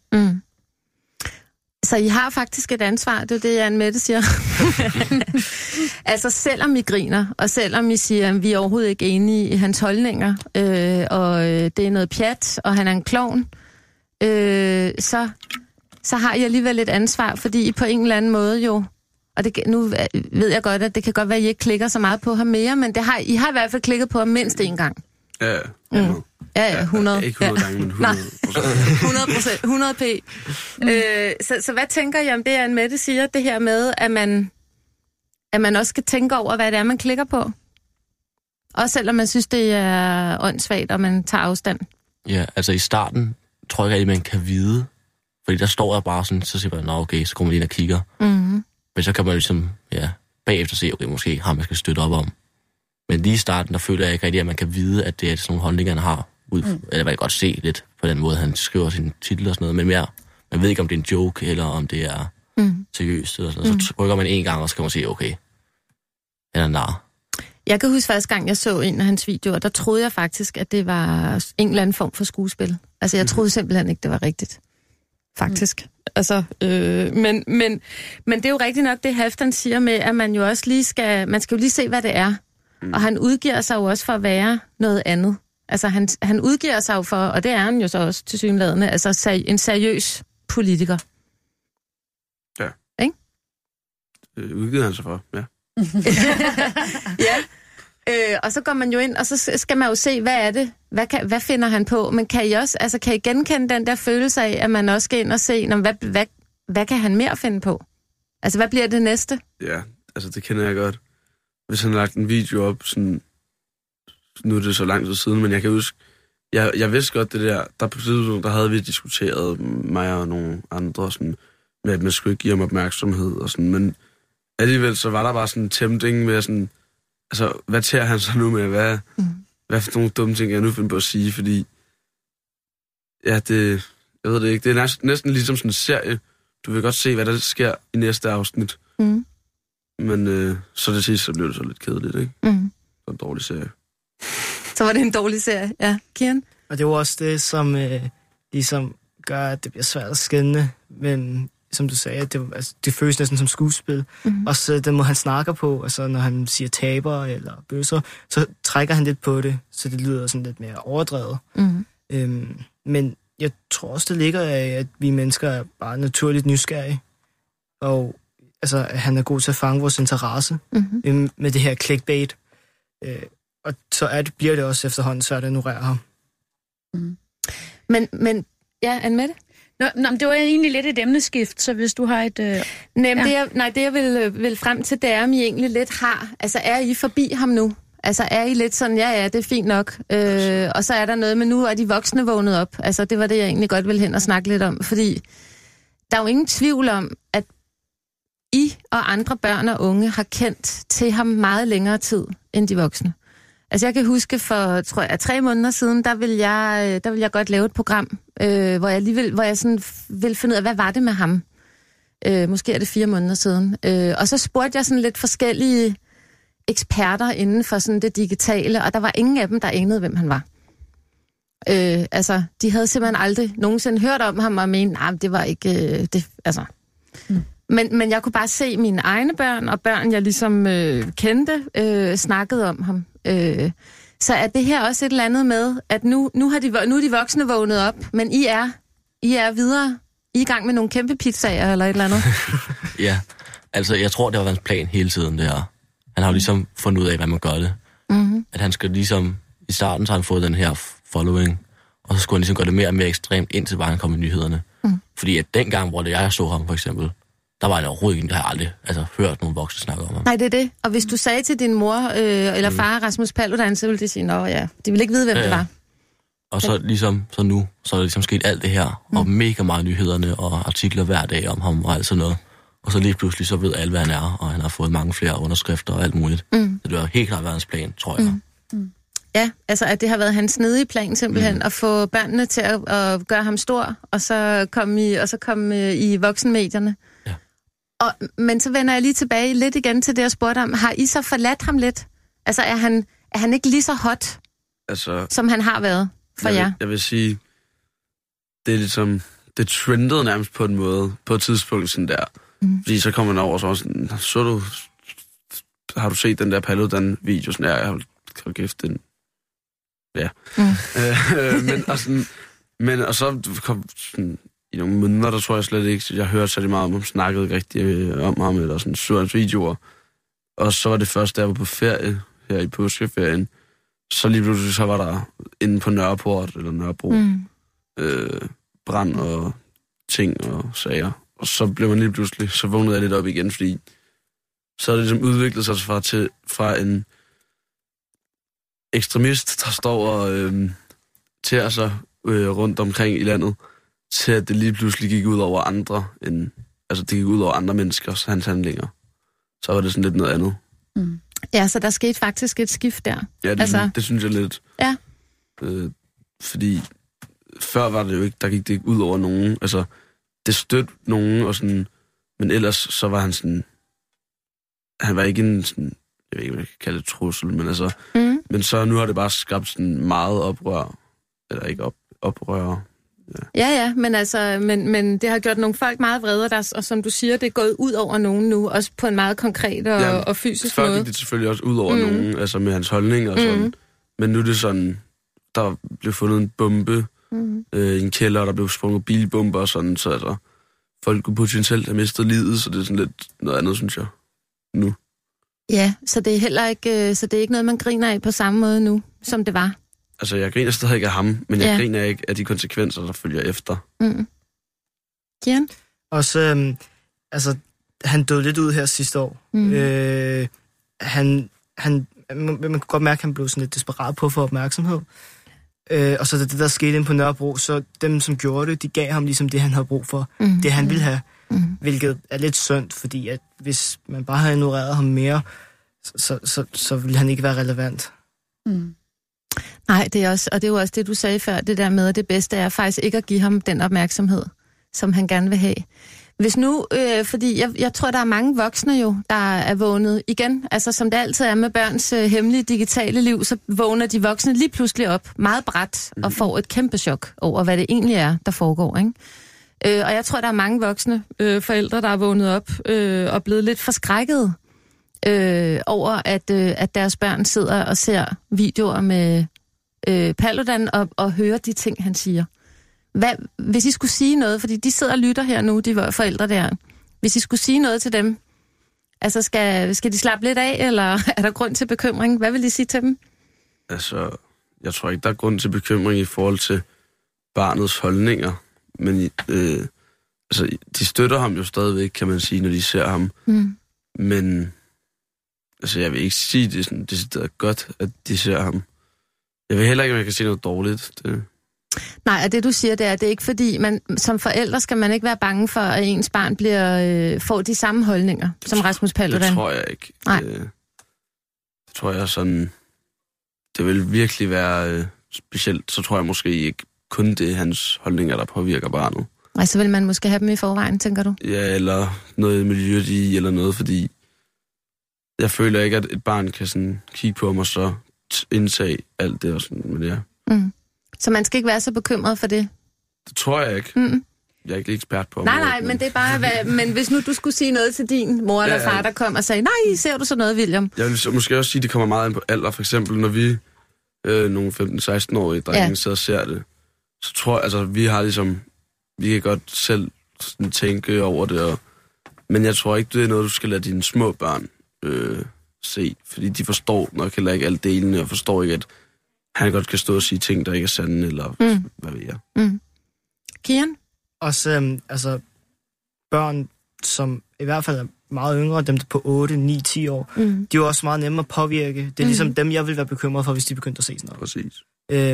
Så I har faktisk et ansvar, det er det, Anne-Mette siger. Altså selvom I griner, og selvom I siger, at vi er overhovedet ikke enige i hans holdninger, og det er noget pjat, og han er en klovn, så så har I alligevel et ansvar, fordi I på en eller anden måde jo, og det, nu ved jeg godt, at det kan godt være, at I ikke klikker så meget på ham mere, men I har i hvert fald klikket på ham mindst en gang. Ja, Ja, 100. Ja, ikke 100 gange, men 100%. 100 p. Så hvad tænker I om det, Anne-Mette siger, det her med, at man også skal tænke over, hvad det er, man klikker på? Også selvom man synes, det er åndssvagt, og man tager afstand. Ja, altså i starten tror jeg ikke, at man kan vide, fordi der står jeg bare sådan, så siger man, nå okay, så kommer man ind og kigger. Mm-hmm. Men så kan man ligesom, bagefter se, okay, måske har man skal støtte op om. Men lige i starten, der føler jeg ikke rigtig, at man kan vide, at det er sådan nogle holdninger, han har. Eller man kan godt se lidt på den måde, han skriver sin titel og sådan noget, men mere, man ved ikke, om det er en joke, eller om det er seriøst, eller sådan noget. Så rykker man en gang, og så kan man sige, okay, han er nar. Jeg kan huske første gang, jeg så en af hans videoer, der troede jeg faktisk, at det var en eller anden form for skuespil. Altså, jeg troede simpelthen ikke, det var rigtigt. Faktisk. Altså, men det er jo rigtigt nok, det Halfdan siger med, at man jo også lige man skal jo lige se, hvad det er. Og han udgiver sig jo også for at være noget andet. Altså, han udgiver sig jo for, og det er han jo så også tilsyneladende, altså en seriøs politiker. Ja. Ikke? Udgiver han sig for, ja. Ja. Og så går man jo ind, og så skal man jo se, hvad er det? Hvad finder han på? Men kan I også, altså kan I genkende den der følelse af, at man også skal ind og se, hvad kan han mere finde på? Altså, hvad bliver det næste? Ja, altså det kender jeg godt. Hvis han har lagt en video op, sådan, nu er det så lang tid siden, men jeg kan huske, jeg vidste godt det der på tidspunkt, der havde vi diskuteret, mig og nogle andre, sådan, med at man skulle ikke give ham opmærksomhed og sådan, men alligevel så var der bare sådan en tempting med sådan, altså, hvad tager han så nu med? Hvad for nogle dumme ting, jeg nu finder på at sige? Fordi, ja, jeg ved det ikke, det er næsten ligesom sådan en serie. Du vil godt se, hvad der sker i næste afsnit. Mm. Men så det sidste, så blev det så lidt kedeligt, ikke? Mm. Så en dårlig serie. Så var det en dårlig serie, ja. Kieran? Og det er jo også det, som ligesom gør, at det bliver svært at skænde, men som du sagde, det føles næsten som skuespil. Mm-hmm. Også den måde, han snakker på, altså når han siger taber eller bøsser, så trækker han lidt på det, så det lyder sådan lidt mere overdrevet. Mm-hmm. Men jeg tror også, det ligger af, at vi mennesker er bare naturligt nysgerrige, og altså, han er god til at fange vores interesse med det her clickbait. Og så bliver det også efterhånden svært at ignorere ham. Mm. Men ja, Anne-Mette? Nå, det var egentlig lidt et emneskift, så hvis du har et... Det jeg vil frem til, det er, om I egentlig lidt har... Altså, er I forbi ham nu? Altså, er I lidt sådan, ja, det er fint nok. Og så er der noget, men nu er de voksne vågnet op. Altså, det var det, jeg egentlig godt ville hen og snakke lidt om. Fordi der er jo ingen tvivl om, at I og andre børn og unge har kendt til ham meget længere tid end de voksne. Altså, jeg kan huske for, tror jeg, 3 måneder siden, der vil jeg godt lave et program, hvor jeg sådan ville finde ud af, hvad var det med ham? Måske er det 4 måneder siden. Og så spurgte jeg sådan lidt forskellige eksperter inden for sådan det digitale, og der var ingen af dem, der anede, hvem han var. Altså, de havde simpelthen aldrig nogensinde hørt om ham og mente, nej, det var ikke det, altså. Men jeg kunne bare se mine egne børn, og børn, jeg ligesom kendte, snakkede om ham. Så er det her også et eller andet med, at nu er de voksne vågnet op, men I er videre. I er i gang med nogle kæmpe pizzaer eller et eller andet. Ja, altså jeg tror, det har været hans plan hele tiden, det her. Han har jo ligesom fundet ud af, hvad man gør det. Mm-hmm. At han skal ligesom, i starten så har han fået den her following, og så skulle han ligesom gøre det mere og mere ekstremt, indtil bare han kom i nyhederne. Fordi at dengang, hvor jeg så ham for eksempel, der var han overhovedet ikke, der har jeg aldrig hørt nogle voksne snakke om ham. Nej, det er det. Og hvis du sagde til din mor eller far, Rasmus Paludan, så ville de sige, nå ja, de ville ikke vide, hvem det var. Og så ligesom, så nu, så er der ligesom sket alt det her, og mega meget nyhederne og artikler hver dag om ham og alt sådan noget. Og så lige pludselig, så ved alle, hvad han er, og han har fået mange flere underskrifter og alt muligt. Så det har helt klart været hans plan, tror jeg. Ja, altså at det har været hans snedige plan simpelthen, at få børnene til at gøre ham stor, og så komme i voksenmedierne. Ja. Men så vender jeg lige tilbage lidt igen til det, jeg spurgte om. Har I så forladt ham lidt? Altså er han ikke lige så hot, som han har været for jer? Jeg vil sige, det er ligesom, det trendede nærmest på en måde, på et tidspunkt sådan der. Fordi så kommer man over og sådan, har du set den der Paludan-video? Sådan, jeg har gift den. Ja. Og så kom sådan, i nogle måneder, der tror jeg slet ikke, jeg hørte særlig meget om ham, snakkede ikke rigtig om ham, eller sådan så hans videoer. Og så var det først, da jeg var på ferie, her i påskeferien, så lige pludselig så var der inde på Nørreport, eller Nørrebro, brand og ting og sager. Og så blev man lige pludselig, så vågnede jeg lidt op igen, fordi så er det ligesom udviklet sig fra en ekstremist, der står og tærer sig rundt omkring i landet, til at det lige pludselig gik ud over andre, det gik ud over andre menneskers hans handlinger. Så var det sådan lidt noget andet. Mm. Ja, så der skete faktisk et skift der. Ja, det synes jeg lidt. Ja. Fordi før var det jo ikke, der gik det ikke ud over nogen. Altså, det stødte nogen, og sådan, men ellers så var han sådan, han var ikke en sådan, jeg ved ikke, hvad jeg kan kalde det trussel, men altså, men så nu har det bare skabt sådan meget oprør, eller ikke oprør. Ja, men altså, men det har gjort nogle folk meget vrede, og som du siger, det er gået ud over nogen nu, også på en meget konkret og fysisk måde. Før gik det selvfølgelig også ud over nogen, altså med hans holdning og sådan, men nu er det sådan, der blev fundet en bombe i en kælder, og der blev sprunget bilbomber og sådan, så altså, folk kunne potentielt have mistet livet, så det er sådan lidt noget andet, synes jeg, nu. Ja, så det er heller ikke, så det er ikke noget, man griner af på samme måde nu, som det var. Altså, jeg griner stadig ikke af ham, men jeg griner ikke af de konsekvenser, der følger efter. Kian? Også, han døde lidt ud her sidste år. Man kunne godt mærke, at han blev sådan lidt desperat på for opmærksomhed. Og så det der skete inde på Nørrebro, så dem, som gjorde det, de gav ham ligesom det, han havde brug for. Det, han ville have. Hvilket er lidt synd, fordi at hvis man bare havde ignoreret ham mere, så ville han ikke være relevant. Nej, det er også, og det er jo også det, du sagde før, det der med, at det bedste er faktisk ikke at give ham den opmærksomhed, som han gerne vil have. Hvis nu, fordi jeg tror, der er mange voksne jo, der er vågnet igen, altså som det altid er med børns hemmelige digitale liv, så vågner de voksne lige pludselig op, meget brat, og får et kæmpe chok over, hvad det egentlig er, der foregår, ikke? Og jeg tror, der er mange voksne forældre, der er vågnet op og blevet lidt forskrækket over, at deres børn sidder og ser videoer med Paludan og hører de ting, han siger. Hvis I skulle sige noget, fordi de sidder og lytter her nu, de forældre der. Hvis I skulle sige noget til dem, altså skal de slappe lidt af, eller er der grund til bekymring? Hvad vil I sige til dem? Altså, jeg tror ikke, der er grund til bekymring i forhold til barnets holdninger. Men de støtter ham jo stadigvæk, kan man sige, når de ser ham. Men altså, jeg vil ikke sige, det er sådan, det er godt, at de ser ham. Jeg vil heller ikke, at man kan sige noget dårligt. Nej, og det du siger, det er ikke fordi, man som forældre skal man ikke være bange for, at ens barn får de samme holdninger som Rasmus Paludan. Det tror jeg ikke. Nej. Det tror jeg sådan, det vil virkelig være specielt, så tror jeg måske ikke kun det er hans holdninger, der påvirker barnet. Og så vil man måske have dem i forvejen, tænker du? Ja, eller noget miljø i, eller noget, fordi jeg føler ikke, at et barn kan sådan kigge på mig og så indtage alt det og sådan, men ja. Så man skal ikke være så bekymret for det? Det tror jeg ikke. Jeg er ikke ekspert på området. Nej, men det er bare, men hvis nu du skulle sige noget til din mor eller far, der kom og sagde, nej, ser du så noget, William? Jeg vil måske også sige, at det kommer meget ind på alder. For eksempel, når vi, nogle 15-16-årige drenge, sidder og ser det, så tror jeg, altså, vi har ligesom, vi kan godt selv sådan, tænke over det, men jeg tror ikke, det er noget, du skal lade dine små børn se, fordi de forstår nok heller ikke alle delene, og forstår ikke, at han godt kan stå og sige ting, der ikke er sande, eller hvad ved jeg. Kian? Også, børn, som i hvert fald er meget yngre, dem på 8, 9, 10 år, de er jo også meget nemme at påvirke. Det er ligesom dem, jeg vil være bekymret for, hvis de begyndte at se sådan noget. Præcis.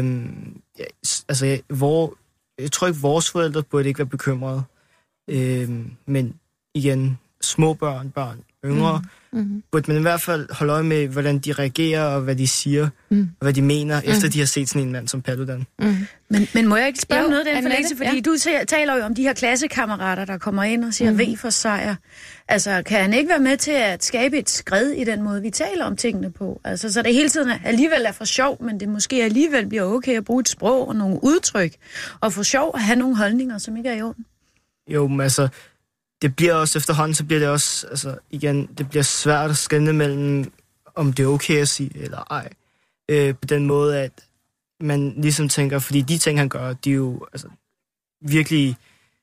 Jeg tror ikke, vores forældre burde ikke være bekymrede. Men igen, små børn, yngre, burde man i hvert fald holde øje med, hvordan de reagerer, og hvad de siger, og hvad de mener, efter de har set sådan en mand som Paludan. Men må jeg ikke spørge noget af den forlængelse? Fordi du taler jo om de her klassekammerater, der kommer ind og siger, V for sejr. Altså, kan han ikke være med til at skabe et skred i den måde, vi taler om tingene på? Altså, så det hele tiden alligevel er for sjov, men det måske alligevel bliver okay at bruge et sprog og nogle udtryk, og for sjov at have nogle holdninger, som ikke er i orden? Jo, men altså, det bliver også efterhånden, så bliver det også, igen, det bliver svært at skelne mellem, om det er okay at sige, eller ej. På den måde, at man ligesom tænker, fordi de ting, han gør, de er jo virkelig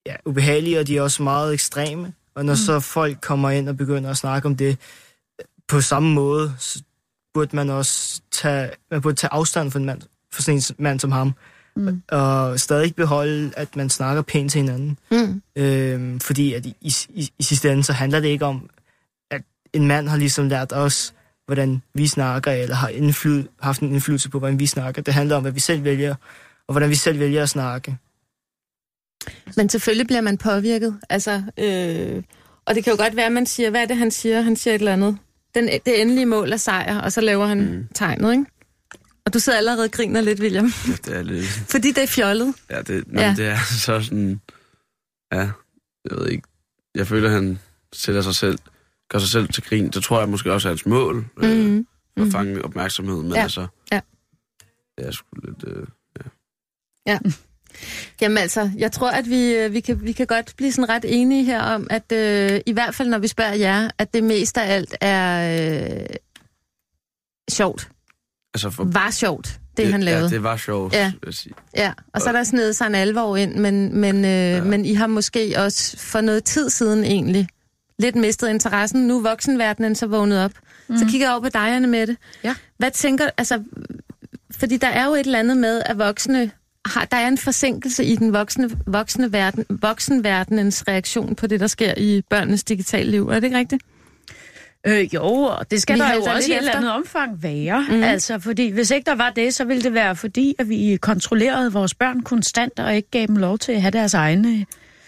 ubehagelige, og de er også meget ekstreme. Og når så folk kommer ind og begynder at snakke om det på samme måde, så burde man også tage afstand for sådan en mand som ham. Og stadig beholde, at man snakker pænt til hinanden. Fordi at i sidste ende, så handler det ikke om, at en mand har ligesom lært os, hvordan vi snakker, eller har haft en indflydelse på, hvordan vi snakker. Det handler om, hvad vi selv vælger, og hvordan vi selv vælger at snakke. Men selvfølgelig bliver man påvirket. Altså, og det kan jo godt være, at man siger, hvad er det, han siger? Han siger et eller andet. Det endelige mål er sejr, og så laver han tegnet, ikke? Og du sidder allerede og griner lidt, William. Ja, det er lidt... Fordi det er fjollet. Ja, det er så sådan... Ja, jeg ved ikke. Jeg føler, at han gør sig selv til grin. Det tror jeg måske også er hans mål. At fange opmærksomhed. Men altså... Ja. Det er sgu lidt... Ja. Jamen altså, jeg tror, at vi kan godt blive sådan ret enige her om, at i hvert fald, når vi spørger jer, at det mest af alt er sjovt. Altså var sjovt, det han lavede. Ja, det var sjovt, ja. Vil jeg sige. Ja, og så er der snedet sig en alvor ind, men I har måske også for noget tid siden egentlig lidt mistet interessen. Nu er voksenverdenen så vågnet op. Så kigger jeg over på dig, Anne-Mette. Ja. Hvad tænker, altså, fordi der er jo et eller andet med, at voksne der er en forsinkelse i den voksenverdenens reaktion på det, der sker i børnenes digitale liv. Er det ikke rigtigt? Jo, og det skal der jo også i et eller andet omfang være. Altså, fordi hvis ikke der var det, så ville det være fordi, at vi kontrollerede vores børn konstant og ikke gav dem lov til at have deres egen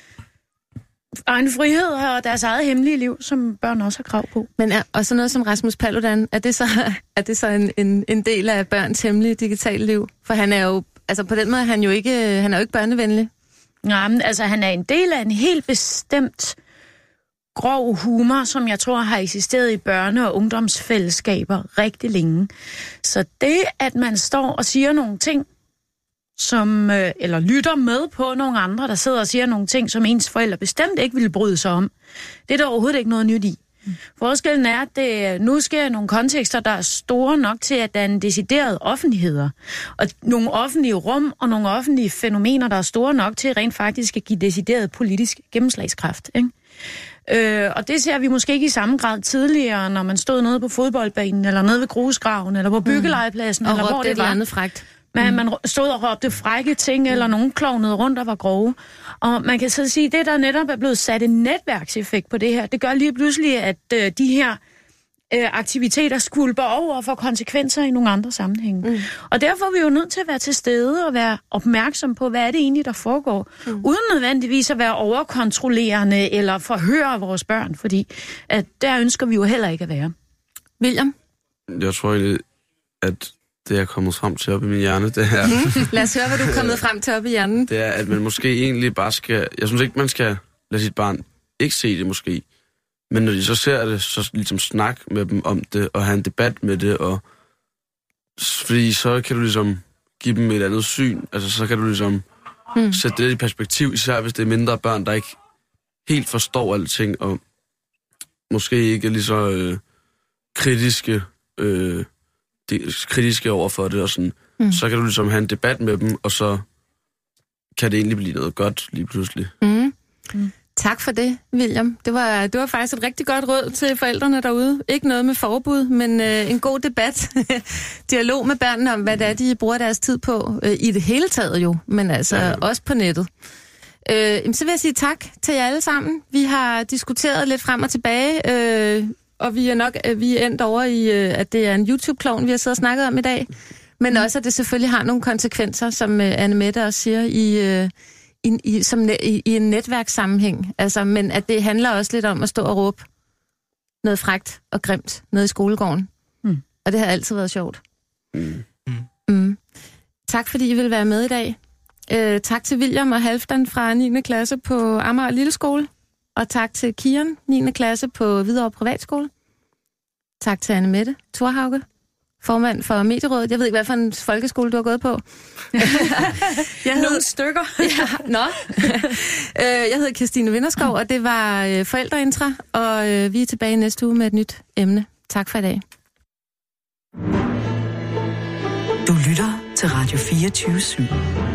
frihed og deres eget hemmelige liv, som børn også har krav på. Men og så noget som Rasmus Paludan, er det så en del af børns hemmelige digitale liv? For han er jo, altså på den måde, han er jo ikke børnevenlig. Nej, men altså han er en del af en helt bestemt grov humor, som jeg tror har eksisteret i børne- og ungdomsfællesskaber rigtig længe. Så det, at man står og siger nogle ting, som, eller lytter med på nogle andre, der sidder og siger nogle ting, som ens forældre bestemt ikke ville bryde sig om, det er der overhovedet ikke noget nyt i. Forskellen er, at det nu sker nogle kontekster, der er store nok til, at der er en decideret offentligheder. Og nogle offentlige rum og nogle offentlige fænomener, der er store nok til rent faktisk at give decideret politisk gennemslagskraft, ikke? Og det ser vi måske ikke i samme grad tidligere, når man stod nede på fodboldbanen, eller nede ved grusgraven, eller på byggelegepladsen, eller hvor det var. Andet frækt. Man stod og råbte frække ting, eller nogen klovnede rundt og var grove. Og man kan så sige, at det der netop er blevet sat en netværkseffekt på det her, det gør lige pludselig, at de her aktiviteter skvulper over og får konsekvenser i nogle andre sammenhænge. Og derfor er vi jo nødt til at være til stede og være opmærksom på, hvad er det egentlig, der foregår, uden nødvendigvis at være overkontrollerende eller forhøre vores børn, fordi at der ønsker vi jo heller ikke at være. William? Jeg tror egentlig, at det er kommet frem til op i min hjerne, det her. Lad os høre, hvad du er kommet frem til op i hjernen. Det er, at man måske egentlig bare skal... Jeg synes ikke, man skal lade sit barn ikke se det måske. Men når de så ser det, så ligesom snakke med dem om det, og have en debat med det, og... Fordi så kan du ligesom give dem et andet syn. Altså, så kan du ligesom sætte det i perspektiv, især hvis det er mindre børn, der ikke helt forstår alting, og måske ikke er lige så kritiske over for det, og sådan. Så kan du ligesom have en debat med dem, og så kan det egentlig blive noget godt lige pludselig. Tak for det, William. Det var faktisk et rigtig godt råd til forældrene derude. Ikke noget med forbud, men en god debat. Dialog med børnene om, hvad det er, de bruger deres tid på. I det hele taget jo, men altså også på nettet. Så vil jeg sige tak til jer alle sammen. Vi har diskuteret lidt frem og tilbage, og vi er endt over i, at det er en YouTube-klovn, vi har siddet og snakket om i dag. Men også, at det selvfølgelig har nogle konsekvenser, som Anne-Mette også siger, i en netværkssammenhæng. Altså, men at det handler også lidt om at stå og råbe noget frækt og grimt nede i skolegården. Og det har altid været sjovt. Tak fordi I vil være med i dag. Tak til William og Halfdan fra 9. klasse på Amager Lilleskole. Og tak til Kian, 9. klasse på Hvidovre Privatskole. Tak til Anne-Mette Thorhauge, formand for Medierådet. Jeg ved ikke, hvad for en folkeskole du har gået på. Nogle stykker. Jeg hedder Kirstine Vinderskov, og det var Forældreintra, og vi er tilbage næste uge med et nyt emne. Tak for i dag. Du lytter til Radio 24/7.